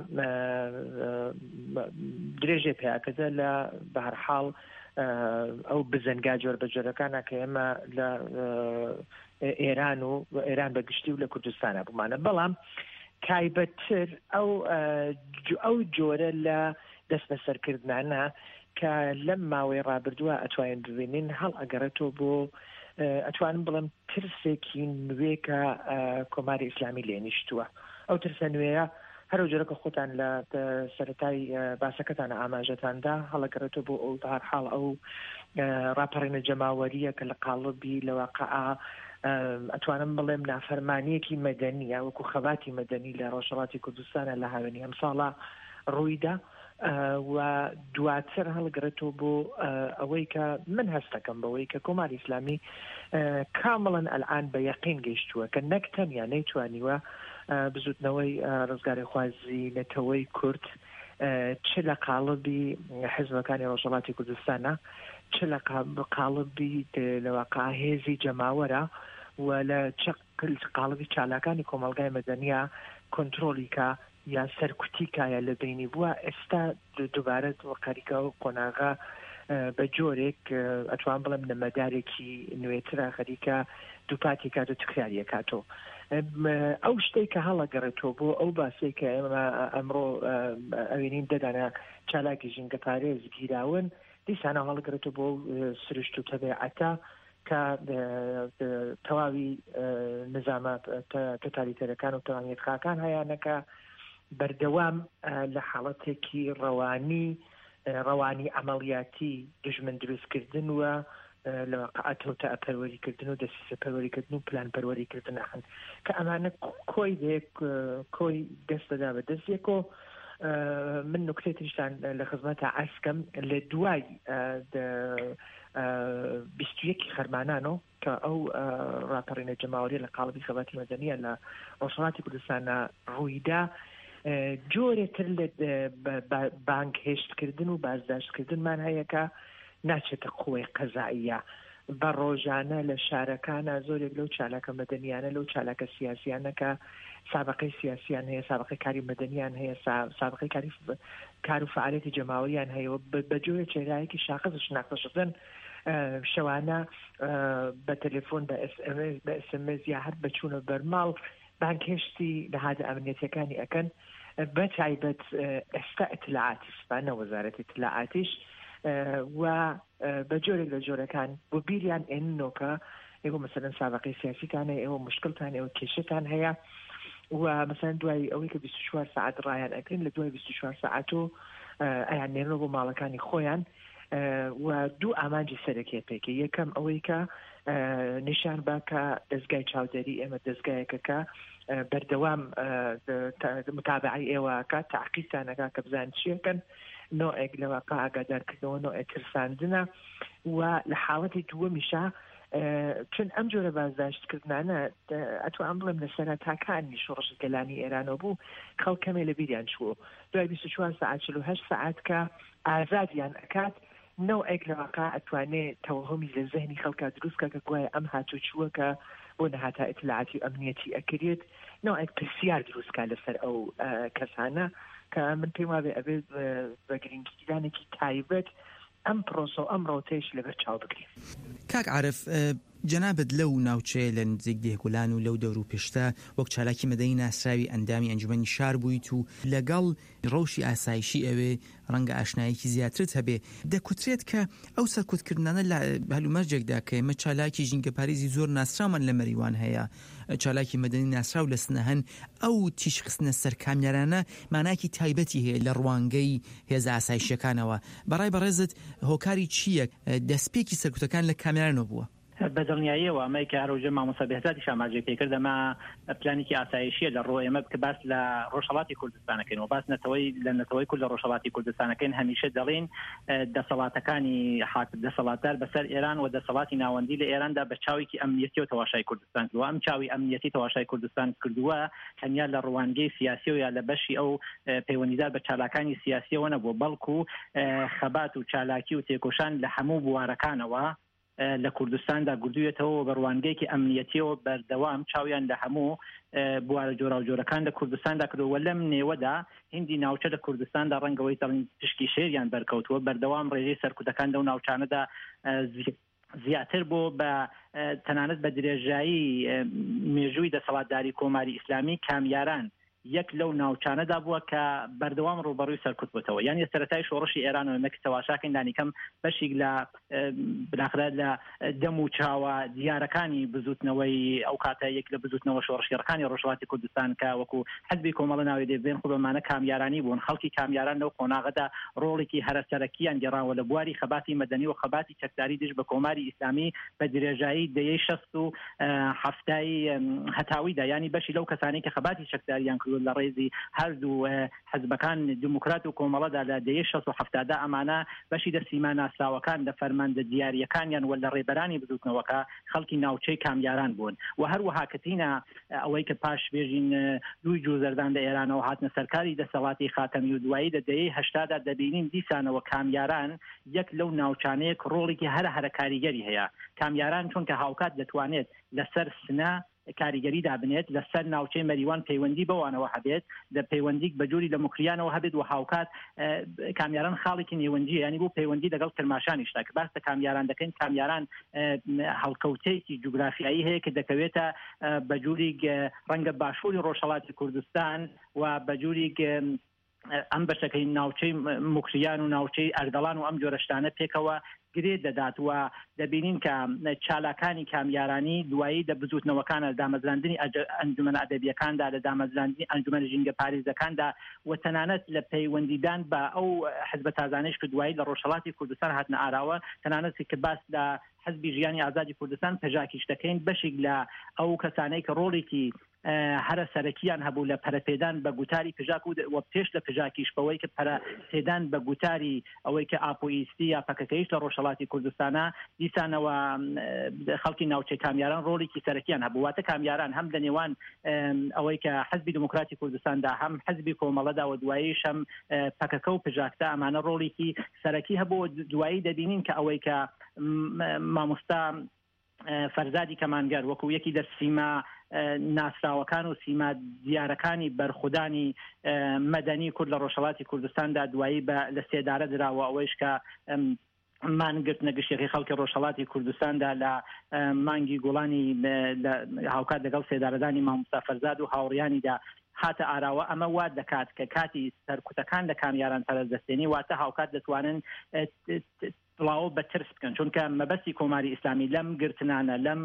درێژێ پێیاکەدە لە بەهەرحاڵ ئەو بزەنگا جۆربەجۆرەکانە کە ئێمە لە ئێران و ئێران بەگشتی و لە کوردستانە بمانە بەڵام تایبەتتر ئەو جۆرە لە دەست بەسەرکردانە کە لەم ماوەی ڕابردووە ئەتوانین ببینین هەڵ ئەگەڕێتەوە بۆ ئەتوانم بڵم ترسێکی نوێکە کۆماری ئیسلامی لێنیشتووە ئەو ترسە نوێیە هەرو جۆرەکە خۆتان لە سەرەتای باسەکەتانە ئاماژەتاندا هەڵەگەڕێتەوە بۆ ئەو هەرحاڵ ئەو ڕاپەڕێنە جەماوەریە کە لە قاڵبی لە واقعا ئەتوانم بڵێم نافەرمانیەکی مەدەنیە وەکو خەباتی مەدەنی لە ڕۆژهەڵاتی کوردستانە لە هاوێنی ئەم ساڵە ڕوویدا و دواتر هەڵگرێتەوە بۆ ئەوەی کە من هەستەکەم بەوەی کە کۆماری ئیسلامی کامڵەن ئەلعان بە یەقین گەیشتووە کە نەک تەنیا نەیتوانیوە بزوتنەوەی ڕزگاری خوازی نەتەوەی کورد چ لە قاڵبی حزبەکانی ڕۆژهەڵاتی کوردستانە چ لە قاڵبی لەواقع هێزی جەماوەرە و لە قاڵبی چالاکانی کۆمەلگای مەدەنیە کۆنتترۆلی کە یا سەرکوتیکایە لە بینی بووە ئێستا دووبارە وەقاریکە و قۆناغا بە جۆرێک ئەتوان بڵم نەمەدارێکی نوێترە خەریکە دووپاتی کات و تکراریە کاتۆ ئەو شتێک کە هەڵەگەڕێتەوە بۆ ئەو باسی کە ئێمە ئەمڕۆ ئەوێنین دەدانە چالاکی ژینگە پارێز گیراون دیسانە هەڵگرێتەوە بۆ سرشت و تەبیعەتە کە تەواوی نظامە تۆتالیتەرەکان و تەواویەتخاکان هەیەنەکە بەردەوام لە حاڵەتێکی ڕەوانی ئەمەڵیاتی دژمن دروستکردن وە لە واقعەتەوە ئەپەروەریکردن و دەسیسە پەروەریکردن و پلان پەروەریکردن هەن کە ئەمانە کۆی دەستەدا بە دەستێکۆ من نکتێتیشتان لە خزمەتە ئاسکەم لە دوای 21 خەرمانانەوە کە ئەو ڕاپەڕینە جەماوەریە لە قاڵبی خەباتی مەدەنیە لە ڕۆژهەڵاتی کوردستانە ڕوویدا جۆرێتر لە بانک هێشتکردن و بازداشتکردنمان هەیە کە ناچێتە قووەی قەزاییە بە ڕۆژانە لە شارەکانە زۆرێک لەو چالاکە مەدەنیانە لەو چالاکە سیاسیانەکە سابقەی سیاسیان هەیە سابقەی کاری مەدەنیان هەیە سابقەی کار و فعالیەتی جەماوەریان هەیە بە جۆرە چێرایەکی شاخص شناختەشدن شەوانە بە تەلێفۆن بە SMS یا هەر بەچوونە بەرماڵ بانکێشتی لە هادە ئەمنیەتەکانی ئەکەن بە تایبەت ئێستا ئیطلاعاتی سپانە وەزارەتی ئیطلاعاتیش و بە جۆرێک لە جۆرەکان بۆ بیریان ئێننەوە ئێوە مەسەلەن سابقەی سیاسیتان هەیە ئێوە مشکلتان ئێوە کێشتان هەیە و مەسەلەن دوای ئەوەی کە 24 ساعت ڕایان ئەکرین لە دوای 24 ساعت و ئەیان نێنەوە بۆ ماڵەکانی خۆیان و دوو ئامانجی سەرەکیە پێکە یەکەم ئەوەی کە نیشان باکە دەستگای چاودێری ئێمە دەستگایەکەکە بەردەوام متابعی ئێوەکە تعقیبتانەکە کە بزان چیەکەن نوعێک لەواقع ئاگادارکردنەوە نوعێک ترساندنە و لە حاڵەتی دووەمیشە چون ئەم جۆرە بازداشتکردانە ئەتوان بڵێم لە سەرەتاکانی شۆڕش گەلانی ئێرانەوە بوو خەڵک کەمێ لە بیریان چووە دوای 24 ساعت 48 ساعت کە ئازادیان ئەکات نوعێک لەواقع ئەتوانێت تەوهمی لە زەهنی خەڵکا دروستکە کە گوایە ئەم هاتوچووەکە بۆ نەهاتا ئیطلاعاتی و ئەمنیەتی ئەکرێت نوعێک پرسیار دروستکە لەسەر ئەو کەسانە کە من پێم وابێ ئەبێت بە گرنگیدانێکی تایبەت ئەم پرۆسە و ئەم ڕۆتەیەش لەبەر چاو بگرین. کاک عارف جەنابەت لەو ناوچەیە لە نزیک دێگولان و لەو دەور و پێشتە وەک چالاکی مەدەنی ناسراوی ئەندامی ئەنجومەنی شار بوویت و لەگەڵ ڕەوشی ئاسایشی ئەوێ ڕەنگە ئاشنایەکی زیاترت هەبێ دەکوترێت کە ئەو سەرکوتکردانە لە هەلومەرجێکدا کە ئێمە چالاکی ژینگەپارێزی زۆر ناسرامان لە مەریوان هەیە چالاکی مەدەنی ناسراو لە سنەهەن ئەو تیشخستنە سەرکامیارانە ماناکی تایبەتی هەیە لە ڕوانگەی هێز ئاسایشیەکانەوە بەڕای بەڕێزت هۆکاری چییە دەستپێکی سەرکوتەکان لە کامیارانەوە بووە بەدڵنیاییەوە ئەمەی کە هەروژە مامۆستا بێهزادی شاماجێ پێکرد ئەمە پلانێکی ئاسایشیە لە ڕۆ ئێمە بکە باس لە ڕۆژهەڵاتی کوردستانەکەین و باس نەتەوەی کورد لە ڕۆژهەڵاتی کوردستانەکەین هەمیشە دەڵێن دەسەڵاتەکانی دەسەڵاتدار بەسەر ئێران و دەسەڵاتی ناوەندی لە ئێراندا بە چاوێکی ئەمنیەتی و تەواشای کوردستان کردووە ئەم چاوی ئەمنیەتی تەواشای کوردستان کردووە تەنیا لە ڕوانگەی سیاسی و یا لە بەشی ئەو پەیوەندیدار بە چالاکانی سیاسیەوە نەبووە بەڵکو خەبات و چالاکی و تێکۆشان لە هەموو بوارەکانەوە لە کوردستاندا گردوویەتەوە بەڕوانگەیەکی ئەمنیەتیەوە بەردەوام چاویان لە هەموو بوارە جۆرا و جۆرەکان لە کوردستاندا کردووە لەم نێوەدا هندی ناوچە لە کوردستاندا ڕەنگەوەی تشکی شێریان بەرکەوتووە بەردەوام ڕێژەی سەرکوتەکان لەو ناوچانەدا زیاتر بۆ بە تەنانەت بە درێژایی مێژووی دەسەڵاتداری کۆماری ئیسلامی کامیاران یەک لەو ناوچانەدا بووە کە بەردەوام ڕوبەڕووی سەرکوت بووتەوە یعنی سەرەتای شۆڕشی ئێرانەوە مەکی تەواشاکەین دانیکەم بەشێک لە بناخرا لە دەم و چاوە دیارەکانی بزوتنەوەی ئەو کاتە یەک لە بزوتنەوە شۆڕشیەکانی ڕۆژهەڵاتی کوردستان کە وەکو حزبی کۆمەڵە ناوی دەبێن خوبەمانە کامیارانی بوون خەڵکی کامیاران لەو قۆناغەدا ڕۆڵێکی هەرەسەرەکیان گێڕاوە لە بواری خەباتی مەدەنی و خەباتی چەکداری دژ بە کۆماری ئیسلامی بە درێژایی دەیەی 60 و هەفتای هەتاویدا ینی بەشی لەو کەسانی کە خەباتی چەکداریان کردووە لە ڕێزی هەردوو حزبەکان دموکرات و کۆمەڵەدا لە دەیە 1970 ئەمانە بەشی دەسیما ناسراوەکان لە فەرماندە دیاریەکانیان و لە ڕێبەرانی بزوتنەوەکە خەڵکی ناوچەی کامیاران بوون و هەروەها کەتینە ئەوەی کە پاش بێژین دوی جوزەردان لە ئێرانەوە هاتنە سەرکاری دەسەڵاتی خاتەمی و دوایی لە دەیە 80دا دەبینین دیسانەوە کامیاران یەک لەو ناوچانەیەک ڕۆڵێکی هەرە کاریگەری هەیە. کامیاران چونکە هاوکات دەتوانێت لەسەر سنە کاریگەری دابنێت لەسەر ناوچەی مەریوان پەیوەندی بەوانەوە هەبێت لە پەیوەندیک بە جووری لە مکریانەوە هەبێت و هاوکات کامیاران خاڵێکی نێوەنجی ینی بۆ پەیوەندی لەگەڵ کرماشانیشتا کە باس کامیاران دەکەین کامیاران هەڵکەوتەیەکی جوگرافیایی هەیە کە دەکەوێتە بە جووری ڕەنگە باشووری ڕۆژهەڵاتی کوردستان و بە جووری ئەم بەشەکەی ناوچەی مکریان و ناوچەی ئەردەڵان و ئەم جۆرەشتانە پێکەوە گرێ دەدات و دەبینین کە چالاکانی کامیارانی دوایی دە بزوتنەوەکانە دامەزراندنی ئەنجومەن ئەدەبیەکاندا لە دامەزراندنی ئەنجومەن ژینگە پارێزەکاندا و تەنانەت لە پەیوەندیدان بە ئەو حزب تازانەیش کە دوایی لە ڕۆژهەڵاتی کوردستان هاتنە ئاراوە تەنانەت کە باس لە حزبی ژیانی ئازادی کوردستان پەژاکیش دەکەین بەشێک لە ئەو کەسانەی کە ڕۆڵێکی هەرە سەرەکیان هەبوو لە پەرەپێدان بە گوتاری پژاک و پێش لە پژاکیش بەوەی کە پەرەپێدان بە گوتاری ئەوەی کە ئاپۆیستی یا پەکەکەیش لە ڕۆژهەڵاتی کوردستانە دیسانەوە خەڵکی ناوچەی کامیاران ڕۆڵێکی سەرەکیان هەبوو. واتە کامیاران هەم لە نێوان ئەوەی کە حزبی دموکراتی کوردستاندا هەم حزبی کۆمەڵەدا و دواییش هەم پەکەکە و پژاکتا ئەمانە ڕۆڵێکی سەرەکی هەبوو. دوایی دەبینین کە ئەوەی کە مامۆستا فەرزادی کەمانگەر وەکو یەکی دەرسیما ناسراوەکان و سیما دیارەکانی بەرخودانی مەدەنی کورد لە ڕۆژهەڵاتی کوردستاندا دوایی لە سێدارە دراوە ئەوەیش کە مانگرت نەگەشتێکی خەڵکی ڕۆژهەڵاتی کوردستاندا لە مانگی گوڵانی هاوکات لەگەڵ سێدارەدانی مامۆستا فەرزاد و هاوڕیانیدا هاتە ئاراوە. ئەمە وا دەکات کە کاتی سەرکوتەکان لە کامیاران پەرەردەستێنی واتە هاوکات دەتوانن بڵاو بە ترس بکەن چونکە مەبەستی کۆماری ئیسلامی لەم گرتنانە لەم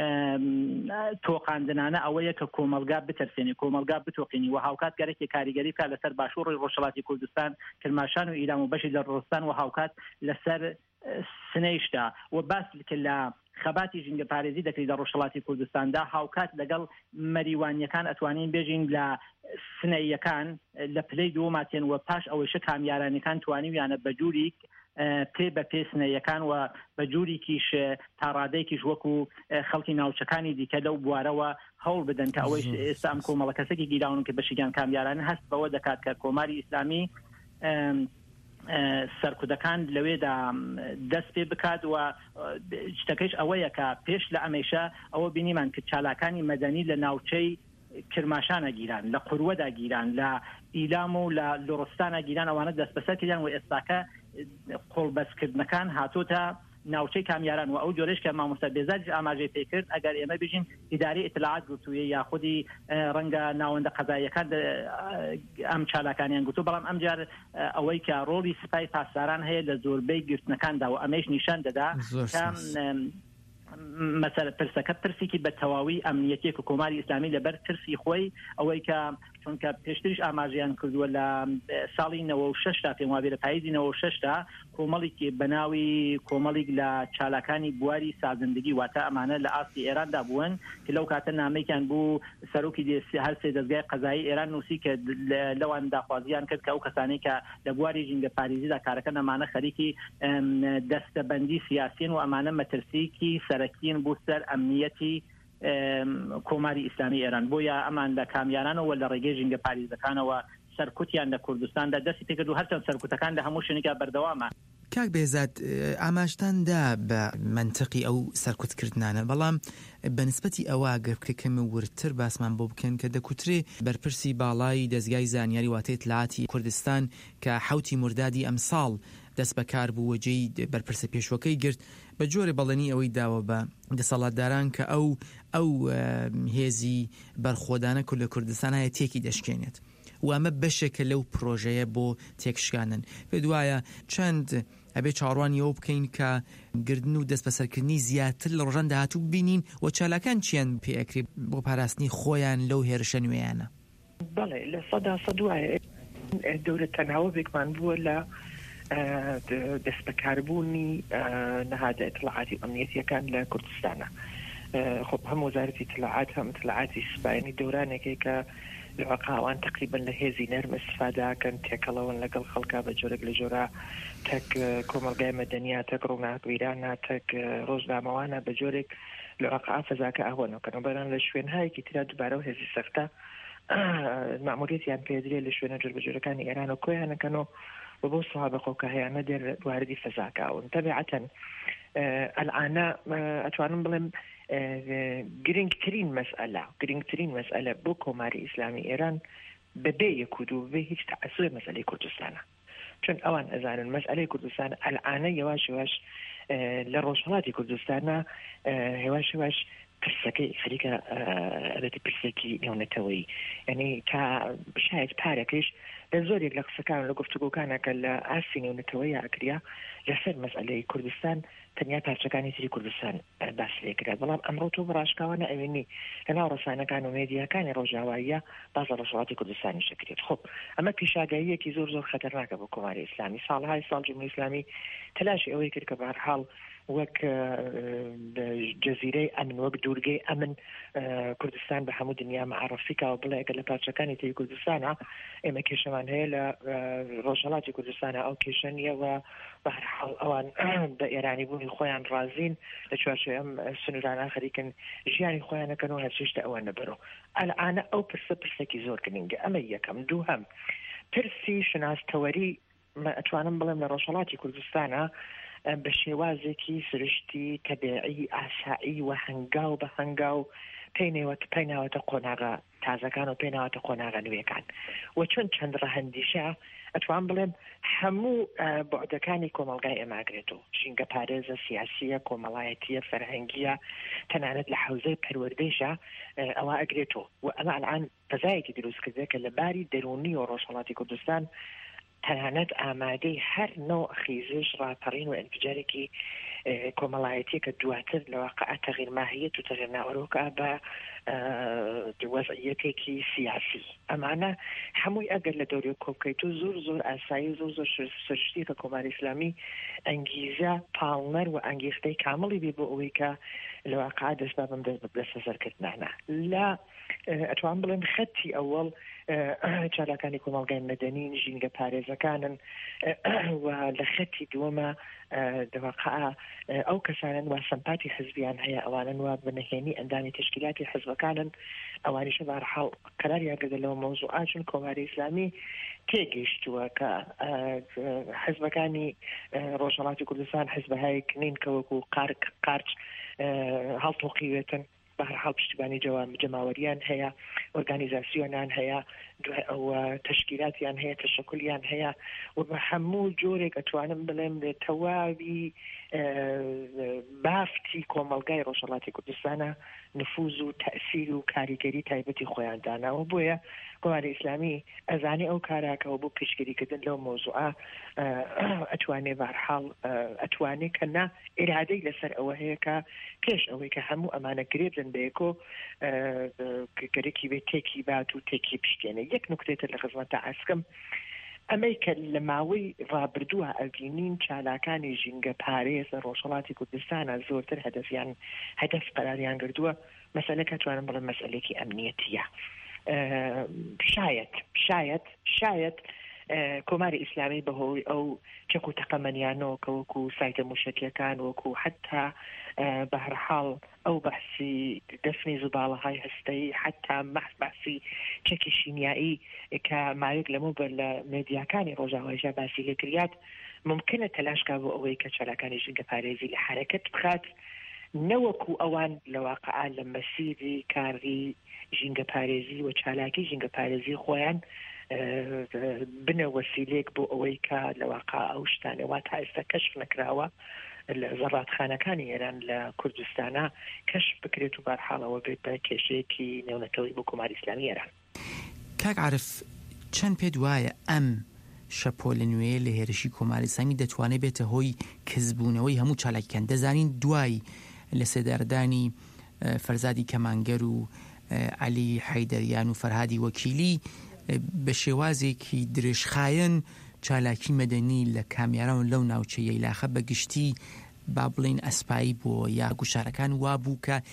تۆقاندنانە ئەوەیە کە کۆمەلگا بترسێنی کۆمەلگا بتۆقینی و هاوکات گەرەکی کاریگەری بکات لەسەر باشووڕی ڕۆژهەڵاتی کوردستان کرماشان و ئیران و بەشی لە ڕۆستان و هاوکات لەسەر سنەیشتا و باس کە لە خەباتی ژینگە پارێزی دەکەی لە ڕۆژهەڵاتی کوردستاندا هاوکات لەگەڵ مەریوانیەکان ئەتوانین بێژین لە سنەیەکان لە پلەی دووەماتێن و پاش ئەوەیشە کامیارانەکان توانیویانە بە جووری پێ بە پێسنەیەکان و بە جووریکیش تاڕادەیەکیش وەکو خەڵکی ناوچەکانی دیکە لەو بوارەوە هەوڵ بدەن کە ئەوەی ئێستا ئەم کۆمەڵە کەسێکی گیراون کە بەشیان کامیاران هەست بەوە دەکات کە کۆماری ئیسلامی سەرکوتەکان لەوێدا دەست پێ بکات و شتەکەیش ئەوەیە کە پێش لە ئەمەیشە ئەوە بینیمان کە چالاکانی مەدەنی لە ناوچەی کرماشانە گیران لە قوروەدا گیران لە ئیلام و لە لۆڕستانە گیران ئەوانە دەست بەسەر کردیان و ئێستاکە قۆڵبەستکردنەکان هاتۆتە ناوچەی کامیاران و ئەو جۆرەش کە مامۆستا بێزاری ئاماژەی پێکرد ئەگەر ئێمە بژین ئیداری ئیتلاعات گوتوویە یاخودی ڕەنگە ناوەندە قەزاییەکان ئەم چالاکانیان گوتو بەڵام ئەمجار ئەوەی کە ڕۆڵی سپای پاسداران هەیە لە زۆربەی گرتنەکاندا و ئەمەش نیشان دەدا مەسەلە پرسەکە پرسێکی بە تەواوی ئەمنیەتێک و کۆماری ئیسلامی لەبەر ترسی خۆی ئەوەی کە چونکە پێشتریش ئاماژیان کردووە لە ساڵی 96 تا پێم وابێ لە پاییزی 96 تا کۆمەڵێکی بەناوی کۆمەڵێک لە چالاکانی بواری سازندگی واتە ئەمانە لە ئاستی ئێراندا بوون کە لەو کاتە نامەیەکیان بوو سەرۆکی هەر سێ دەستگای قەزایی ئێران نووسی کە لەوان داخوازیان کرد کە ئەو کەسانەی کە لە بواری ژینگە پارێزیدا کارەکەن ئەمانە خەریکی دەستەبەندی سیاسیین و ئەمانە مەترسیکی سەرەکیین بۆ سەر ئەمنیەتی کۆماری ئیسلامی ئێران بۆیە ئەمان لە کامیارانەوە لە ڕێگەی ژینگە پارێزەکانەوە سەرکوتیان لە کوردستاندا دەستی پێکرد و هەرچەند سەرکوتەکان لە هەموو شوێنێکا بەردەوامە. کاک بێزاد ئاماژتاندا بە منتەقی ئەو سەرکوتکردنانە بەڵام بەنسبەتی ئەوە گەرکەکەمە ورتر باسمان بۆ بکەن کە دەکوترێ بەرپرسی باڵای دەستگای زانیاری واتای اطلاعاتی کوردستان کە حوتی مردادی ئەمساڵ دەست بەکار بوو وەجێی بەرپرسە پێشوەکەی گرت بە جۆرە بەڵێنی ئەوەی داوە بە دەسەڵاتداران کە ئەو هێزی بەرخۆدانە لە کوردستان هەیە تێکی دەشکێنێت و ئەمە بەشێکە لەو پرۆژەیە بۆ تێکشکاندن. پێ دوایە چەند ئەبێ چاڕوانی ئەوە بکەین کە گردن و دەست بەسەرکردنی زیاتر لە ڕۆژان داهاتوو ببینین و چالاکان چیان پێئەکرێ بۆ پاراستنی خۆیان لەو هێرشە نوێیانە. بەڵێ لە سەدا سەدوایە دەورە تەناوبێکمان بووە لە دەست بەکاربوونی نەهادە ئیتلاعاتی ئەمنیەتیەکان لە کوردستانە. خۆ هەم وەزارەتی ئیتلاعات هەم ئیتلاعاتی سوپایانی دەورانێکی کە لەواقعوان تقریبا لە هێزی نەرم استفاداکەن تێکەڵەوەن لەگەڵ خەڵکا بە جۆرەك لە جۆرە تەک کۆمەلگای مەدەنیە تەک ڕووناکویرانە تەک ڕۆژنامەوانە بە جۆرێک لەواقع فەزاکە ئاوەنەکەن بەران لە شوێنهایەکی ترا دووبارە و هێزی سەختە ماموریەتیان پێدرێت لە شوێنە جۆربەجۆرەکانی ئێران و کۆیانەکەنەوە بۆ سوابقە و کە هەیەە دێر واردی فەزاکاون تەبیعەتەن ئەلعانە ئەتوانم بڵێم گرنگترین مەسئلە بۆ کۆماری ئیسلامی ئێران بەبێ یەک و دوو بێ هیچ تەعەسوبێ مەسئلەی کوردستانە چون ئەوان ئەزانن مەسئلەی کوردستان ئەلعانە یەواش لە ڕۆژهەڵاتی کوردستانە هێواش پرسەکەی خەریکە ئەبێتی پرسێکی نێونەتەوەی یعنی تا شاید پارەکەش لە زۆرێک لە قسەکان لە گفتوگۆکانەکە لە ئاسی نێونەتەوەی ئاکریا لەسەر مەسئلەی کوردستان تەنیا پارچەکانی تری کوردستان باس لێکرات بەڵام ئەمڕۆ تۆ بەڕاشکاوانە ئەوێنی لەناو ڕسانەکان و مێدیاکانی ڕۆژاواییە باز لە ڕۆژهەڵاتی کوردستانی شکرێت خۆ ئەمە پیشاگاییەکی زۆر خەتەرناکە بۆ کۆماری ئیسلامی ساڵهای ساڵ جمهوری ئیسلامی تەلاشی ئەوەی کرد کە بەهەرحاڵ وەک جەزیرەی ئەمن وەک دوورگەی ئەمن کوردستان بە هەموو دنیا معرفیکا و بڵێ ئەگەر لە پارچەکانی تری کوردستانە ئێمە کێشەمان هەیە لە ڕۆژهەڵاتی کوردستانە ئەو کێشە نیە و بەهەرحاڵ ئەوان بە ئێرانی بوونی خۆیان ڕازین لە چوارچێ ئەم سنوورانە خەریکن ژیانی خۆیانەکەن و هەرچێشتە ئەوە نەبەرەوە ئەلعانە ئەو پرسێکی زۆر گرنگە ئەمە یەکەم دووهەم پرسی شناستەوەری ئەتوانم بڵێم لە ڕۆژهەڵاتی کوردستانە بە شێوازێکی سرشتی تەبیعی ئاسایی و هەنگاو بە هەنگاو پێیناوەتە قۆناغا تازەکان و پێیناوەتە قۆناغا نوێەکان و چۆن چەند ڕەهەندیشە ئەتوان بڵێم هەموو بۆعدەکانی کۆمەلگای ئێماگرێتەوە ژینگە پارێزە سیاسیە کۆمەڵایەتیە فەرهەنگیە تەنانەت لە حوزەی پەروەردەیشە ئەوە ئەگرێتەوە و ئەمە ئەلعان فەزایەکی دروستکردێ کە لە باری دەرونی و ڕۆژهەڵاتی کوردستان تەنانەت ئامادەی هەر نوع خیزش ڕاپەڕین و ئەنفجارێکی کۆمەڵایەتی کە دواتر لەواقع تەغیر ماهیەت و تەغیر ناوەڕۆکە بە وەزعیەتێکی سیاسی ئەمانە هەمووی ئەگەر لە دەوری کۆبکەیت و زۆر ئاسایی و زۆر سرشتی کە کۆماری ئیسلامی ئەنگیزە پاڵنەر و ئەنگیختەی کامڵی بێ بۆ ئەوەی کە لەواقع دەست بەم دەستە سەرکردانە لە ئەتوان بڵێن خەتی ئەوەڵ چالاکانی کۆمەڵگای مەدەنی ژینگە پارێزەکانن و لە خەتی دووەمە دەواقع ئەو کەسانن وا سەمپاتی حزبیان هەیە ئەوانن وا بنهێنی ئەندامی تشکیلاتی حزبەکانن ئەوانیشە بەهەرحاڵ قەراریان کردە لەوە مەوزوعات چون کۆماری ئیسلامی تێگەیشتووە کە حزبەکانی ڕۆژهەڵاتی کوردستان حزبەهایەک نین کە وەکو قارچ هەڵتۆقیوێتن بەهەرحاڵ پشتیبانی جەماوەریان هەیە ئۆرگانیزاسیۆنان هەیە ئەوە تشکیلاتیان هەیە تەشەکولیان هەیە و بە هەموو جۆرێک ئەتوانم بڵێم لێ تەواوی بافتی کۆمەلگای ڕۆژهەڵاتی کوردستانە نفوذ و تەئسیر و کاریگەری تایبەتی خۆیان داناوە بۆیە کۆماری ئیسلامی ئەزانێ ئەو کاراکەەوە بۆ پشتگیریکردن لەو مۆزوعە ئەتوانێ بەهەرحاڵ ئەتوانێ کە نا ئێرادەی لەسەر ئەوە هەیە کە پێش ئەوەی کە هەموو ئەمانە گرێبن بەیەکۆ گەرەکی بێ تێکی بات و تێکی پشتێنە یەک نوکتێتە لە خزمەتە ئاسکەم ئەمەی کە لە ماوەی ڕابردووە ئەبینین چالاکانی ژینگە پارێز ڕۆژهەڵاتی کوردستانە زۆرتر هەدەف قەراریان کردووە مەسەلەکە توانم بڵێم مەسئلەیەکی ئەمنیەتیە شاید کۆماری ئیسلامی بەهۆی ئەو چەک و تەقەمەنیانەوە کە وەکو سایتە موشکیەکان وەکو حتا بەهەرحاڵ ئەو بەحسی دەستنی زوباڵەهای هەستەیی حتا بەحسی چەکی شیمیایی کە ماوەیەک لەمەوە بەر لە مێدیاکانی ڕۆژاواییە باسی لێکریات ممکنە تەلاشکا بۆ ئەوەی کە چالاکانی ژینگە پارێزی لە حرەکەت بخات نەوەکو ئەوان لە واقعا لە مەسیری کاری ژینگە پارێزی و چالاکی ژینگە پارێزی خۆیان بنە وەسیلێک بۆ ئەوەی کە لە واقع ئەو شتانەوە تا ئێستا کەشف نەکراوە لە زەڕاتخانەکانی ئێران لە کوردستانە کەشف بکرێت و بەرحاڵەوە بێت بە کێشەیەکی نێونەتەوەی بۆ کۆماری ئیسلامی ئێران. کاک عارف چەند پێت وایە ئەم شەپۆلە نوێ لە هێرشی کۆماری ئیسلامی دەتوانێت بێتە هۆی کەسبوونەوەی هەموو چالاکیەکان دەزانین دوای لە سێداردانی فەرزادی کەمانگەر و عەلی حەیدەریان و فەرهادی وەکیلی بە شێوازێکی درێژخایەن چالاکی مەدەنی لە کامیاران لەو ناوچەیە لاخە بەگشتی با بڵین ئەسپایی بۆ یا گوشارەکان وابوو کە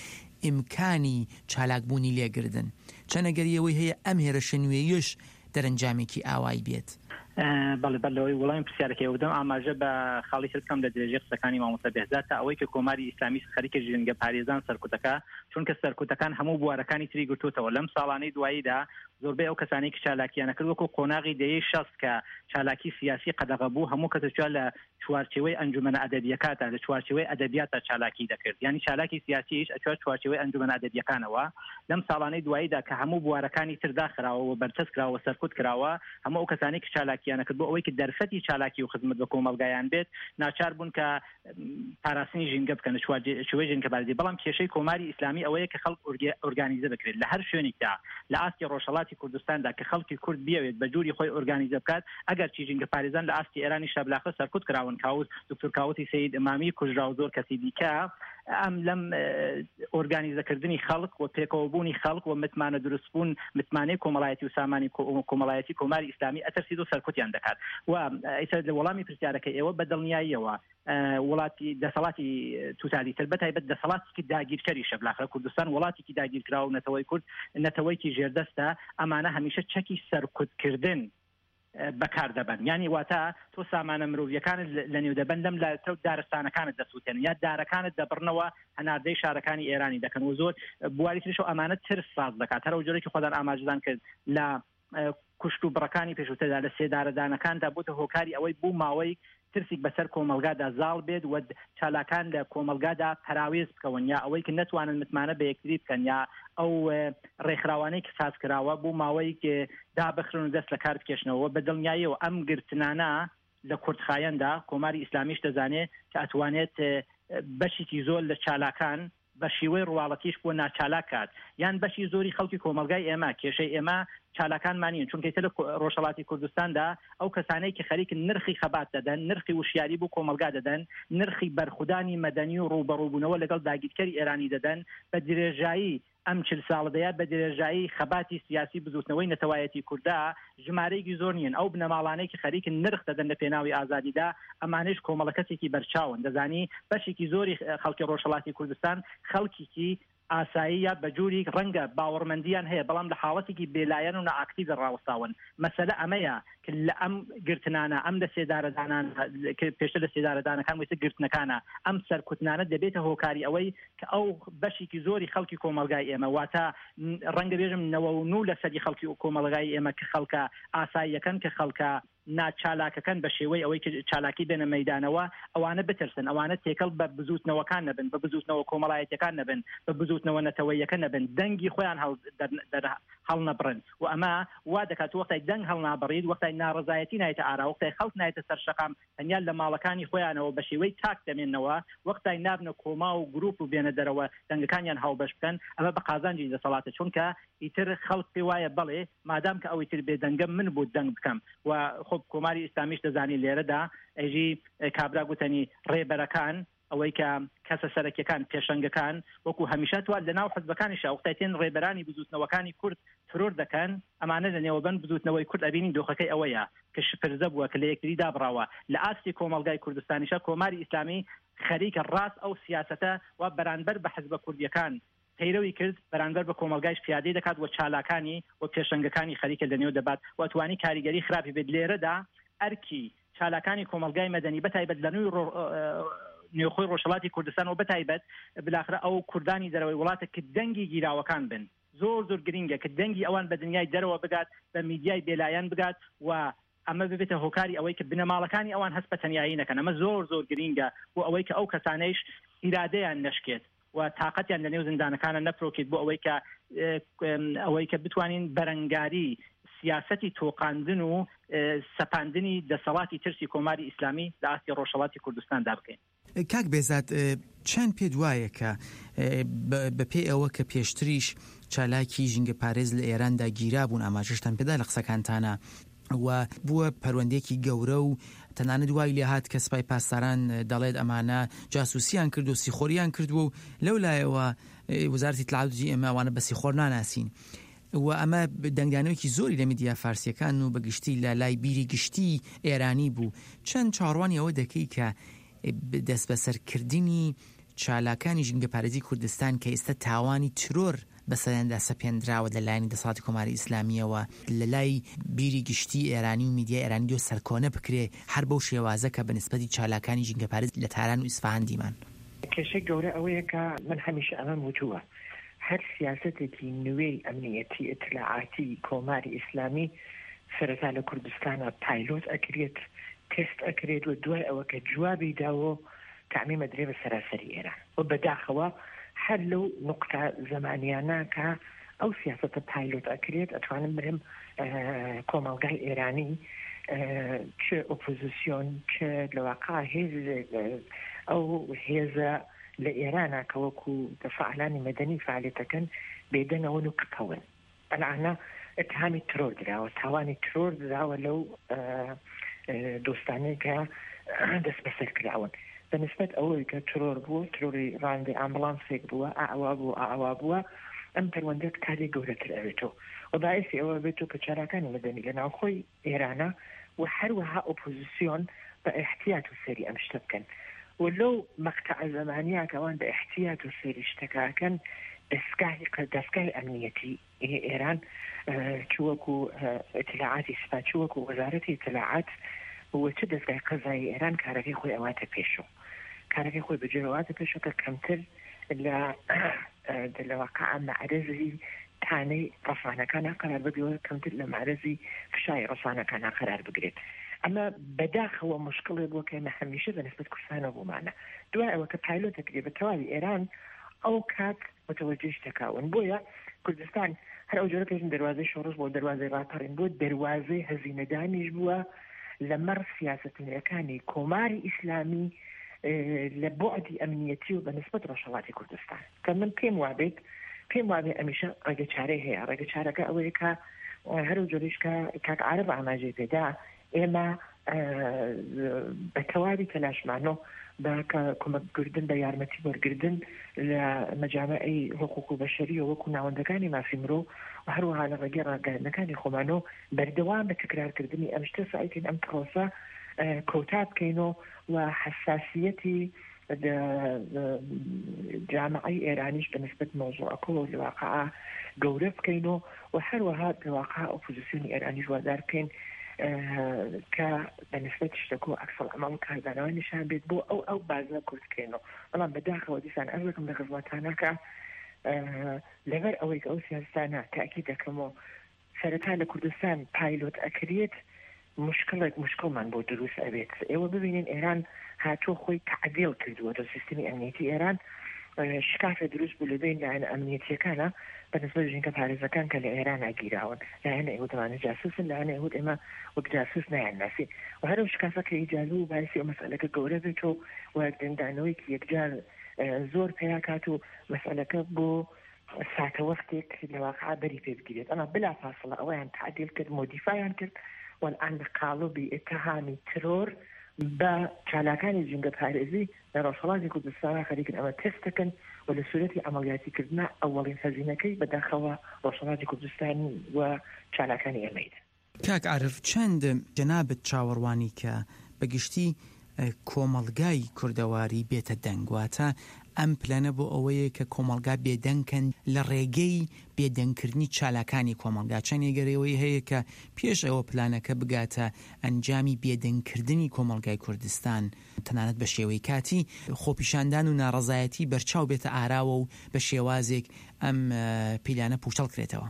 ئیمکانی چالاکبوونی لێگردن چەنەگەریەوەی هەیە ئەم هێرشە نوێیش دەرەنجامێکی ئاوایی بێت. بەڵێ بەلەوەی وەڵامی پرسیارەکەی وردم ئاماژە بە خاڵی بکەم لە درێژەی قسەکانی مامۆستا بێهزاد تا ئەوەی کە کۆماری ئیسلامی خەریکە ژینگە پارێزان سەرکوتەکە چونکە سەرکوتەکان هەموو بوارەکانی تری گرتوتەوە لەم ساڵانەی دواییدا زۆربەی ئەو کەسانی کە چالاکیانە کرد وەکو قۆناغی دەیەی شەست کە چالاکی سیاسی قەدەغە بوو هەموو کەسێکیان لە چوارچێوەی ئەنجومەنە ئەدەبیەکانە لە چوارچێوەی ئەدەبیاتە چالاکی دەکرد یعنی چالاکی سیاسیش ئەچوار چوارچێوەی ئەنجومەنە ئەدەبیەکانەوە لەم ساڵانەی دواییدا کە هەموو بوارەکانی تر داخراوە و بەرچەس کراوە سەرکوت کراوە هەموو ئەو کەسانی کە چالاکیانە کرد بۆ ئەوەی کە دەرفەتی چالاکی و خزمەت بە کۆمەلگایان بێت ناچار بوون کە پاراستنی ژینگە بکەن شوێ ژینگە بارزی بەڵام کێشەی کۆماری ئیسلامی ئەوەیە کە خەڵک ئۆرگانیزە بکرێت لە هەر شوێنێکدا لە ئاستی ڕۆژهەڵاتی کوردستاندا کە خەڵکی کورد بیاوێت بە جووری خۆی ئۆرگانیزە بکات ئەگەر چی ژینگە پارێزان لە ئاستی ئێرانی شەبلاخە سەرکوت کراون کاوت دکتۆر کاوتی سید ئیمامی کوژرا و زۆر کەسی دیکە ئەم لەم ئۆرگانیزەکردنی خەڵک و پێکەوەبوونی خەڵک و متمانە دروستبوون متمانەی کۆمەڵایەتی و سامانی کۆمەڵایەتی کۆماری ئیسلامی ئەتەرسید و سەرکوتیان دەکات و ئیسا لە وەڵامی پرسیارەکە ئێوە بەدڵنیاییەوە وڵاتی دەسەڵاتی توتالیتر بەتایبەت دەسەڵاتێکی داگیرکەری شەبلاخە کوردستان وڵاتێکی داگیرکراوە و نەتەوەی کورد نەتەوەیکی ژێردەستە ئەمانە هەمیشە چەکی سەرکوتکردن بەکار دەبن یعنی واتە تۆ سامانە مرۆڤیەکانت لە نێو دەبن لەم لە تۆ دارستانەکانت دەسووتێن یا دارەکانت دەبڕنەوە هەناردەی شارەکانی ئێرانی دەکەن و زۆر بواری تریش ئەمانە ترس ساز دەکات هەرە جۆرەی خۆدان ئاماژدان کرد لە کوشت و بڕەکانی پێشووتردا لە سێدارەدانەکاندا بووتە هۆکاری ئەوەی بوو ماوەی ترسێک بەسەر کۆمەلگادا زاڵ بێت و چالاکان لە کۆمەلگادا پەراوێز بکەون یا ئەوەی کە نەتوانن متمانە بە یەکتری بکەن یا ئەو ڕێکخراوانەی کە ساز کراوە بوو ماوەی کە دابخرن و دەست لە کار بکێشنەوە بەدڵنیاییەوە ئەم گرتنانە لە کوردخایەندا کۆماری ئیسلامیش دەزانێت کە ئەتوانێت بەشێکی زۆر لە چالاکان بە شیوەی ڕواڵەتیش بۆ ناچالاکات یان بەشی زۆری خەڵکی کۆمەلگای ئێمە کێشەی ئێمە چالاکانمانین چونکە لە ڕۆژهەڵاتی کوردستاندا ئەو کەسانەی کە خەریکن نرخی خەبات دەدەن نرخی وشیاری بۆ کۆمەلگا دەدەن نرخی بەرخودانی مەدەنی و ڕوبەڕووبوونەوە لەگەڵ داگیرکەری ئێرانی دەدەن بە درێژایی ئەم 40 ساڵدەیە بە درێژایی خەباتی سیاسی بزوتنەوەی نەتەوایەتی کووردا ژمارەیەکی زۆر نیەن ئەو بنەماڵانەی کە خەریکن نرخ دەدەن لە پێناوی ئازادیدا ئەمانش کۆمەڵەکەسێکی بەرچاون دەزانی بەشێکی زۆری خەڵکی ڕۆژهەڵاتی کوردستان خەڵکیکی ئاساییە بە جووری ڕەنگە باوەڕمەندیان هەیە بەڵام لە حاڵەتێکی بێلایەن و نەئاکتیڤ ڕاوەستاون مەسەلە ئەمەیە کە لە ئەم گرتنانە ئەم لە سێدارەدانان پێشتر لە سێدارەدانەکان وێتە گرتنەکانە ئەم سەرکوتنانە دەبێتە هۆکاری ئەوەی کە ئەو بەشێکی زۆری خەڵکی کۆمەلگای ئێمە واتە ڕەنگە بێژم 99 لە سەری خەڵکی و کۆمەلگای ئێمە کە خەڵکە ئاساییەکەن کە خەڵکە ناچالاکەکەن بە شێوەی ئەوەی چالاکی بێنە مەیدانەوە ئەوانە بترسن ئەوانە تێکەڵ بە بزوتنەوەکان نەبن بە بزوتنەوە کۆمەڵایەتەکان نەبن بە بزوتنەوە نەتەوەیەکە نەبن دەنگی خۆیان هەڵ نەبڕن و ئەمە وا دەکات وەختای دەنگ هەڵ نابڕید وەختای ناڕزایەتی نایەتە ئارا وەختای خەڵک نایەتە سەر شەقام تەنیا لە ماڵەکانی خۆیانەوە بە شێوەی تاک دەمێنەوە وەختای نابنە کۆما و گروپ و بێنە دەرەوە دەنگەکانیان هەڵبەش بکەن ئەمە بە قازانجی دەسەڵاتە چونکە ئیتر خەڵک پێ وایە بەڵێ مادام کە ئەوەی تر بێ دەنگەم من بوو دەنگ بکەم و خۆ کۆماری ئیسلامیش دەزانی لێرەدا ئەژی کابرا گوتنی ڕێبەرەکان ئەوەی کە کەسە سەرەکیەکان پێشەنگەکان وەکو هەمیشە توان لە ناو حزبەکانیش وەختایتێن ڕێبەرانی بزوتنەوەکانی کورد ترۆر دەکەن ئەمانە لە نێوەبەن بزوتنەوەی کورد ئەبینین دۆخەکەی ئەوەیە کە شپرزە بووە کە لە یەکتری دابڕاوە لە ئاستی کۆمەلگای کوردستانیشە کۆماری ئیسلامی خەریکە ڕاست ئەو سیاسەتە و بەرانبەر بە حزبە کوردیەکان پەیرەوی کرد بەرامبەر بە کۆمەلگایش پیادەی دەکات و چالاکانی و پێشەنگەکانی خەریکە لەنێو دەبات و توانی کاریگەری خراپی بێت لێرەدا ئەرکی چالاکانی کۆمەلگای مەدەنی بەتایبەت لە نێوخۆی ڕۆژهەڵاتی کوردستان و بەتایبەت بلاخرە ئەو کوردانی دەرەوەی وڵاتە کە دەنگی گیراوەکان بن زۆر گرینگە کە دەنگی ئەوان بە دنیای دەرەوە بگات بە میدیای بێلایەن بگات و ئەمە ببێتە هۆکاری ئەوەی کە بنەماڵەکانی ئەوان هەست بە تەنیایی نەکەن ئەمە زۆر گرینگە و ئەوەی کە ئەو کەسانەیش ئیرادەیان نەشکێت و تااقەتیان لە نێو زیندانەکانە نەفرۆکێت بۆ ئەوەی کە بتوانین بەرەنگاری سیاسەتی تۆقاندن و سەپاندنی دەسەڵاتی ترسی کۆماری ئیسلامی لە ئاستی ڕۆژهەڵاتی کوردستاندا بکەین. کاک بێزاد چەند پێ وایە کە بەپێ ئەوە کە پێشتریش چالاکی ژینگە پارێز لە ئێراندا گیرا بوون ئاماژەشتان پێدا لە قسەکانتانە و بووە پەروەندێکی گەورە و تەنانەت دوای لێ هات کە سپای پاسداران دەڵێت ئەمانە جاسوسیان کرد و سیخۆریان کردووە و لەولایەوە وەزارەتی اطلاعاتی ئێمە ئەوانە بە سیخۆر ناناسین و ئەمە دەنگدانەوەیکی زۆری لە میدیا فارسیەکان و بەگشتی لە لای بیری گشتی ئێرانی بوو چەند چاڕوانی ئەوە دەکەی کە دەست بەسەرکردنی چالاکانی ژینگە پارێزی کوردستان کە ئێستا تاوانی ترۆر بەسەریاندا سەپێنراوە لەلایەنی دەسەڵاتی کۆماری ئیسلامیەوە لە لای بیری گشتی ئێرانی و میدیای ئێرانی دۆ سەرکۆنە بکرێ هەر بەو شێوازە کە بەنسبەتی چالاکانی ژینگە پارێز لە تاران و ئیسفاهان دیمان. کێشەی گەورە ئەوەیە کە من هەمیشە ئەمەم وتووە هەر سیاسەتێکی نوێی ئەمنیەتی ئیطلاعاتی کۆماری ئیسلامی سەرەتا لە کوردستانە پایلۆت ئەکرێت تست ئەکرێت و دوای ئەوە کە جوابی داوە تعمیمە درێ بە سەراسەری ئێران و بەداخەوە هەر لەو نقطە زەمانیانە کە ئەو سیاسەتە پایلۆت ئەکرێت ئەتوانم برم کۆمەڵگای ئێرانی چ ئۆپۆزیسیۆن چ لەواقع ئەو هێزە لە ئێرانە کە وەکو دەفاعلانی مەدەنی فعالیتەکەن بێدەنەوە و ککەون ئەلانە اتهامی ترۆر دراوە تاوانی ترۆر دراوە لەو دۆستانەی کە دەست بەسەر کراون بەنسبەت ئەوەی کە ترۆر بووە ترۆری ڕاندی ئامبڵانسێک بووە ئاوا بووە ئەم پەروەندەت کاری گەورەتر ئەوێتەوە و باعثی ئەوە بێتەوە کە چارەکانی مەدەنی لە ناوخۆی ئێرانە و هەروەها ئۆپۆزیسیۆن بە ئیحتیات و سەری ئەم شتە بکەن و لەو مەقتەع زەمانیە کە ئەوان بە ئیحتیات و سەری شتەکەکەن دەستگای ئەمنیەتی ئێران چوەکو ئیطلاعاتی سپا چوەکو وەزارەتی ئیطلاعات و چ دەستگای قەزایی ئێران کارەکەی خۆی ئەواتە پێشەوە کارەکەی خۆی بەجێواتە پێشەوە کە کەمتر لە واقع مەعرەزی تانەی ڕەسانەکانە قەرار بگرێت کەمتر لە مەعرەزی فشای ڕەسانەکانە قەرار بگرێت ئەمە بەداخەوە مشکڵێک بووە کە هەمیشە بەنسبەت کوردستانە بوومانە دوای ئەوە کە پایلۆت دەکرێت بە تەواوی ئێران ئەو کات متوجه شتەکاون بۆیە کوردستان هەر ئەو جۆرە پێشن دەواازەی شۆڕش بۆ دەواازەی ڕاپەڕین بۆ دەواازەی هەزینەدانیش بووە لەمەڕ سیاسەتەکانی کۆماری ئیسلامی لە بۆعدی ئەمنیەتی و بەنسبەت ڕۆژهەڵاتی کوردستان کە من پێم وابێت ئەمیشە ڕێگەچارەی هەیە ڕێگەچارەکە ئەوەیە کە هەر ئەو جۆرەش کە کاک عارەب ئاماژەی پێدا ئێمە بە تەواوی تەلاشمانۆ بە کۆمەکگردن بە یارمەتی وەرگردن لە مەجامعی حقوق و بەشەری و وەکو ناوەندەکانی مافی مرۆ و هەروەها لە ڕێگەی ڕاگەیاندنەکانی خۆمانۆ بەردەوام بە تکرارکردنی ئەم شتە سعیکەین ئەم پرۆسە کۆتا بکەینەوە و حساسیەتی جامعی ئێرانیش بەنسبەت مۆزوعەکە و لەواقع گەورە بکەینەوە و هەروەها لەواقع ئۆپۆزیسیۆنی ئێرانیش وادار بکەین کە بەنسبەت شتەکە و عەکسەڵ ئەمەڵ کاردانەوە نیشان بێت بۆ ئەو بازە کورتکەینەوە بەڵام بەداخەوە دیسان ئەوەکەم لە خزمەتانە کە لەبەر ئەوەی کە ئەو سیاستانە تاکید دەکەمەوە سەرەتا لە کوردستان پایلۆت ئەکرێت مشکڵمان بۆ دروست ئەبێت ئێوە ببینین ئێران هاتووە خۆی تعدیل کردووە دە سیستمی ئەمنیەتی ئێران شکافە دروست بوو لەبین لایەنە ئەمنیەتیەکانە بەنسبەت ژینگە پارێزەکان کە لە ئێران ئاگیراون لایەنە ئێوە دەوانە جاسوسن لایەنە ئێوە ئێمە وەک جاسوس نایانناسی و هەرو شکافە کە ئیجازە و باعثی ئەو مەسئلەکە گەورە بێتەوە و دەنگدانەوەیکی یەکجار زۆر پێیا کات و مەسئلەکە بۆ ساتە وەختێک لەواقع بەری پێ بگیرێت ئەمە بلافاصلە ئەوەیان تعدیل کرد مۆدیفایان کرد والآن بقالب اتهام ترور با چالاکانی جنگە پارێزی لە ڕۆژهەڵاتی کوردستانە خەریکن ئەمە تستەکەن و لە سوورەتی ئەمەڵیاتیکردنا ئەوەڵین خەزینەکەی بەداخەوە ڕۆژهەڵاتی کوردستان و چالاکانی ئێمەیدا. کاک عارف چەند جەنابەت چاوەڕوانی کە بەگشتی کۆمەڵگای کوردەواری بێتە دەنگواتە ئەم پلانە بۆ ئەوەیە کە کۆمەڵگا بێدەنگکەن لە ڕێگەی بێدەنگکردنی چالاکانی کۆمەڵگا چەند یەگەرەوەی هەیە کە پێش ئەوە پلانەکە بگاتە ئەنجامی بێدەنگکردنی کۆمەڵگای کوردستان تەنانەت بە شێوەی کاتی خۆپیشاندان و ناڕەزایەتی بەرچاو بێتە ئاراوە و بە شێوازێک ئەم پیلانە پوشتەڵ کرێتەوە.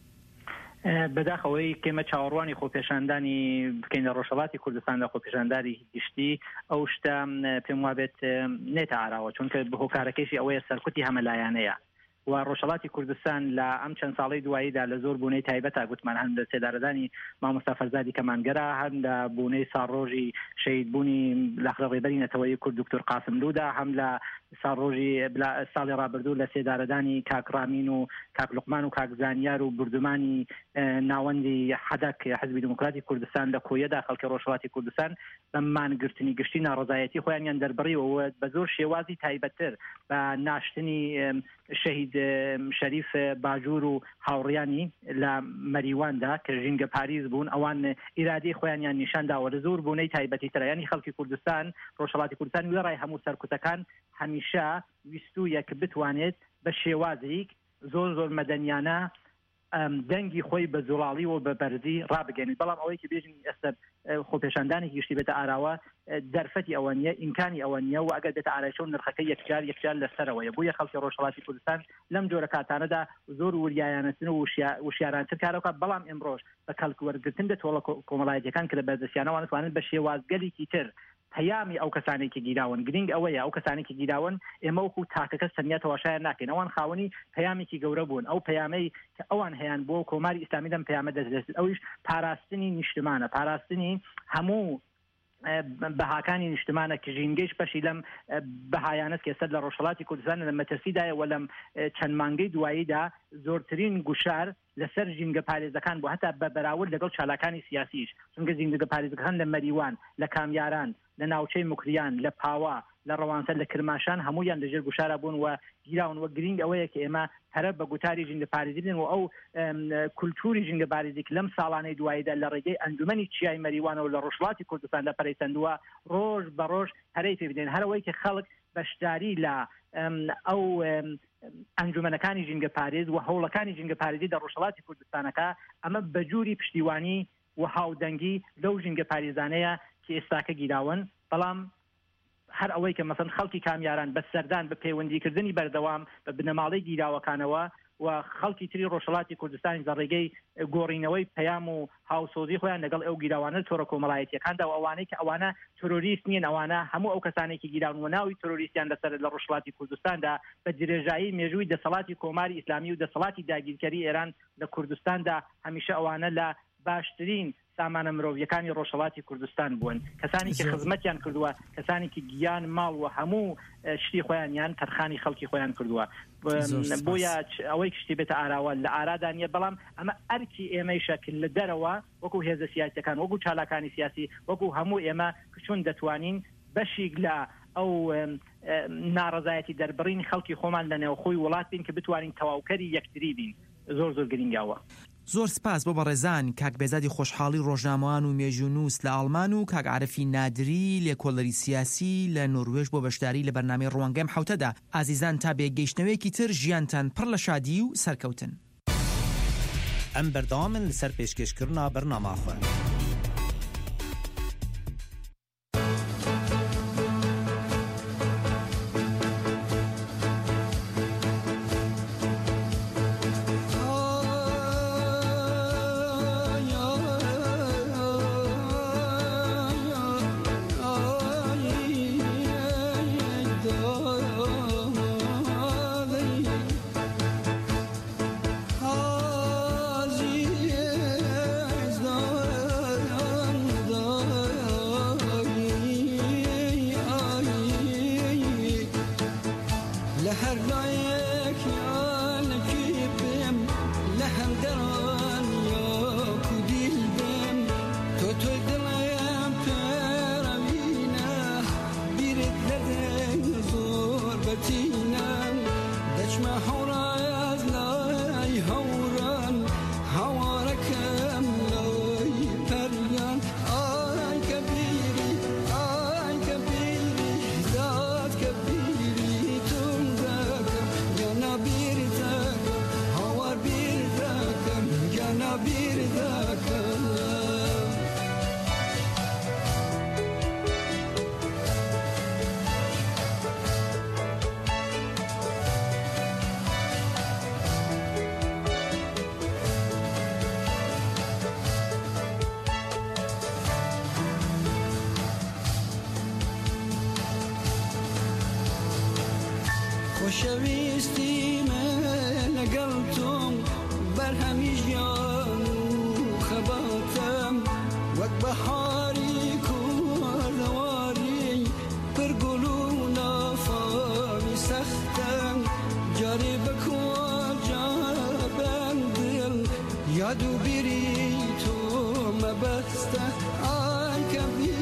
بەداخەوەی کێمە چاوەڕوانی خۆپێشاندانی بکەین لە ڕۆژهەڵاتی کوردستان لە خۆپێشانداری گشتی ئەو شتە پێم وابێت نێتە ئاراوە چونکە هۆکارەکەیشی ئەوەیە سەرکوتی هەمەلایەنەیە و ڕۆژهەڵاتی کوردستان لە ئەم چەند ساڵەی دواییدا لە زۆر بوونەی تایبەتە گوتمان هەم لە سێدارەدانی مامۆستا فەرزادی کەمانگەرە هەم لە بوونەی ساڕۆژی شەهیدبوونی لاخرە ڕێبەری نەتەوەیی کورد دکتۆر قاسم لوودا هەم لە ساڕۆژی ساڵی ڕابردوو لە سێدارەدانی کاک رامین و کاک لوقمان و کاک زانیار و بردومانی ناوەندی حەدەک حزبی دموکراتی کوردستان لە کۆیەدا خەڵکی ڕۆژهەڵاتی کوردستان بەمانگرتنی گشتی ناڕەزایەتی خۆیانیان دەربڕیەوە بە زۆر شێوازی تایبەتتر بە ناشتنی شەهید شەریف باجوور و هاوڕیانی لە مەریواندا کە ژینگە پاریز بوون ئەوان ئیرادی خۆیانیان نیشانداوە لە زۆر بوونەی تایبەتی ترایانی خەڵکی کوردستان ڕۆژهەڵاتی کوردستان وێڕای هەموو سەرکوتەکان هەمیشە هەمیشە ویستویە کە بتوانێت بە شێوازێک زۆر مەدەنیانە دەنگی خۆی بە زوڵاڵی و بە بەرزی ڕابگەنێت. بەڵام ئەوەی کە بێژین ئێستا خۆپێشاندانی گشتی بێتە ئاراوە دەرفەتی ئەوە نیە، ئیمکانی ئەوە نیە و ئەگەر بێتە ئارایشە و نرخەکە یەکجار لەسەرەوەیە. بۆیە خەڵکی ڕۆژهەڵاتی کوردستان لەم جۆرە کاتانەدا زۆر وریایانەتن و وشیارانتر کارەکە. بەڵام ئێمڕۆژ بە کەلکوەرگرتن دەتۆڵە کۆمەڵایەتیەکان کە لە بەردەستیانەوە نتوانن بە شێوازگەلێکی تر پەیامی ئەو کەسانێکی گیراون گرنگ ئەوەیە ئەو کەسانێکی گیراون ئێمە وەکو تاکەکە سەنیا تەواشایان ناکەین، ئەوان خاوەنی پەیامێکی گەورە بوون. ئەو پەیامەی کە ئەوان هەیان بۆ کۆماری ئیسلامی لەم پەیامە دەست ئەویش پاراستنی نیشتمانە، پاراستنی هەموو بەهاکانی نیشتمانە کە ژینگەیش بەشی لەم بەهایانەت کە ئێستا لە ڕۆژهەڵاتی کوردستان لە مەترسیدایە و لەم چەند مانگەی دواییدا زۆرترین گوشار لەسەر ژینگە پارێزەکان بوو، هەتا بە بەراورد لەگەڵ چالاکانی سیاسیش. چونکە ژینگە پارێزەکان لە مەریوان، لە کامیاران، لە ناوچەی مکریان، لە پاوا، لە ڕەوانسەر، لە کرماشان هەمویان لەژێر گوشارە بوون و گیراون. وە گرنگ ئەوەیە کە ئێمە هەرە بە گوتاری ژینگە پارێزی بن و ئەو کولتوری ژینگە پارێزی لەم ساڵانەی دواییدا لە ڕێگەی ئەنجومەنی چیای مەریوانەوە لە ڕۆژهەڵاتی کوردستان لە پەرەیسەندووە ڕۆژ بە ڕۆژ هەرەی پێ بدەین. هەرەوەی کە خەڵک بەشداری لە ئەو ئەنجومەنەکانی ژینگە پارێز و هەوڵەکانی ژینگە پارێزی لە ڕۆژهەڵاتی کوردستانەکە ئەمە بەجووری پشتیوانی و هاودەنگی لەو ژینگە پارێزانەیە کە ئێستاکە گیراون. بەڵام هەر ئەوەی کە مەسەن خەڵکی کامیاران بە سەردان بە پەیوەندیکردنی بەردەوام بە بنەماڵەی گیراوەکانەوە و خەڵکی تری ڕۆژهەڵاتی کوردستانی لە ڕێگەی گۆڕینەوەی پەیام و هاوسۆزی خۆیان لەگەڵ ئەو گیراوانە تۆڕە کۆمەڵایەتیەکاندا و ئەوانەی کە ئەوانە تۆرۆریست نیەن، ئەوانە هەموو ئەو کەسانێکی گیراون و ناوی تۆرۆریستیان لەسەر لە ڕۆژهەڵاتی کوردستاندا بە درێژایی مێژووی دەسەڵاتی کۆماری ئیسلامی و دەسەڵاتی داگیرکەری ئێران لە کوردستاندا هەمیشە ئەوانە لە باشترین سامانە مرۆڤیەکانی ڕۆژهەڵاتی کوردستان بوون، کەسانی کە خزمەتیان کردووە، کەسانی کە گیان ماڵ و هەموو شتی خۆیانیان تەرخانی خەڵکی خۆیان کردووە. بۆیە ئەوەی کشتی بێتە ئاراوە لە ئارادانیە. بەڵام ئەمە ئەرکی ئێمەی شەکل لە دەرەوە وەکو هێزە سیاسیەکان، وەکو چالاکانی سیاسی، وەکو هەموو ئێمە چۆن دەتوانین بەشێک لە ئەو ناڕەزایەتی دەربڕین خەڵکی خۆمان لە نێوخۆی وڵات بین کە بتوانین تەواوکەری یەکتری بین. زۆر گرنگاوە. زۆر سپاس بۆ بەڕێزان کاک بێزادی خۆشحاڵی ڕۆژنامەوان و مێژوونووس لە ئاڵمان و کاک عارفی نادری لێکۆڵەری سیاسی لە نۆروێژ بۆ بەشداری لە بەرنامەی ڕوانگەم حوتەدا. ئازیزان تا بێگەیشتنەوەیەکی تر ژیانتان پڕ لە شادی و سەرکەوتن. ئەم بەردەوامن لەسەر پێشکەشکردنا بەرنامەخۆن. خوشویستی من لەگەڵتۆم بەرهەمیژیان و خەباتم وەک بەهاری کوردەواری پرگوڵ و نافاوی سەختم جارێ بەکۆجا بەندڵ یاد و بیری تۆ مەبەستە ئای کە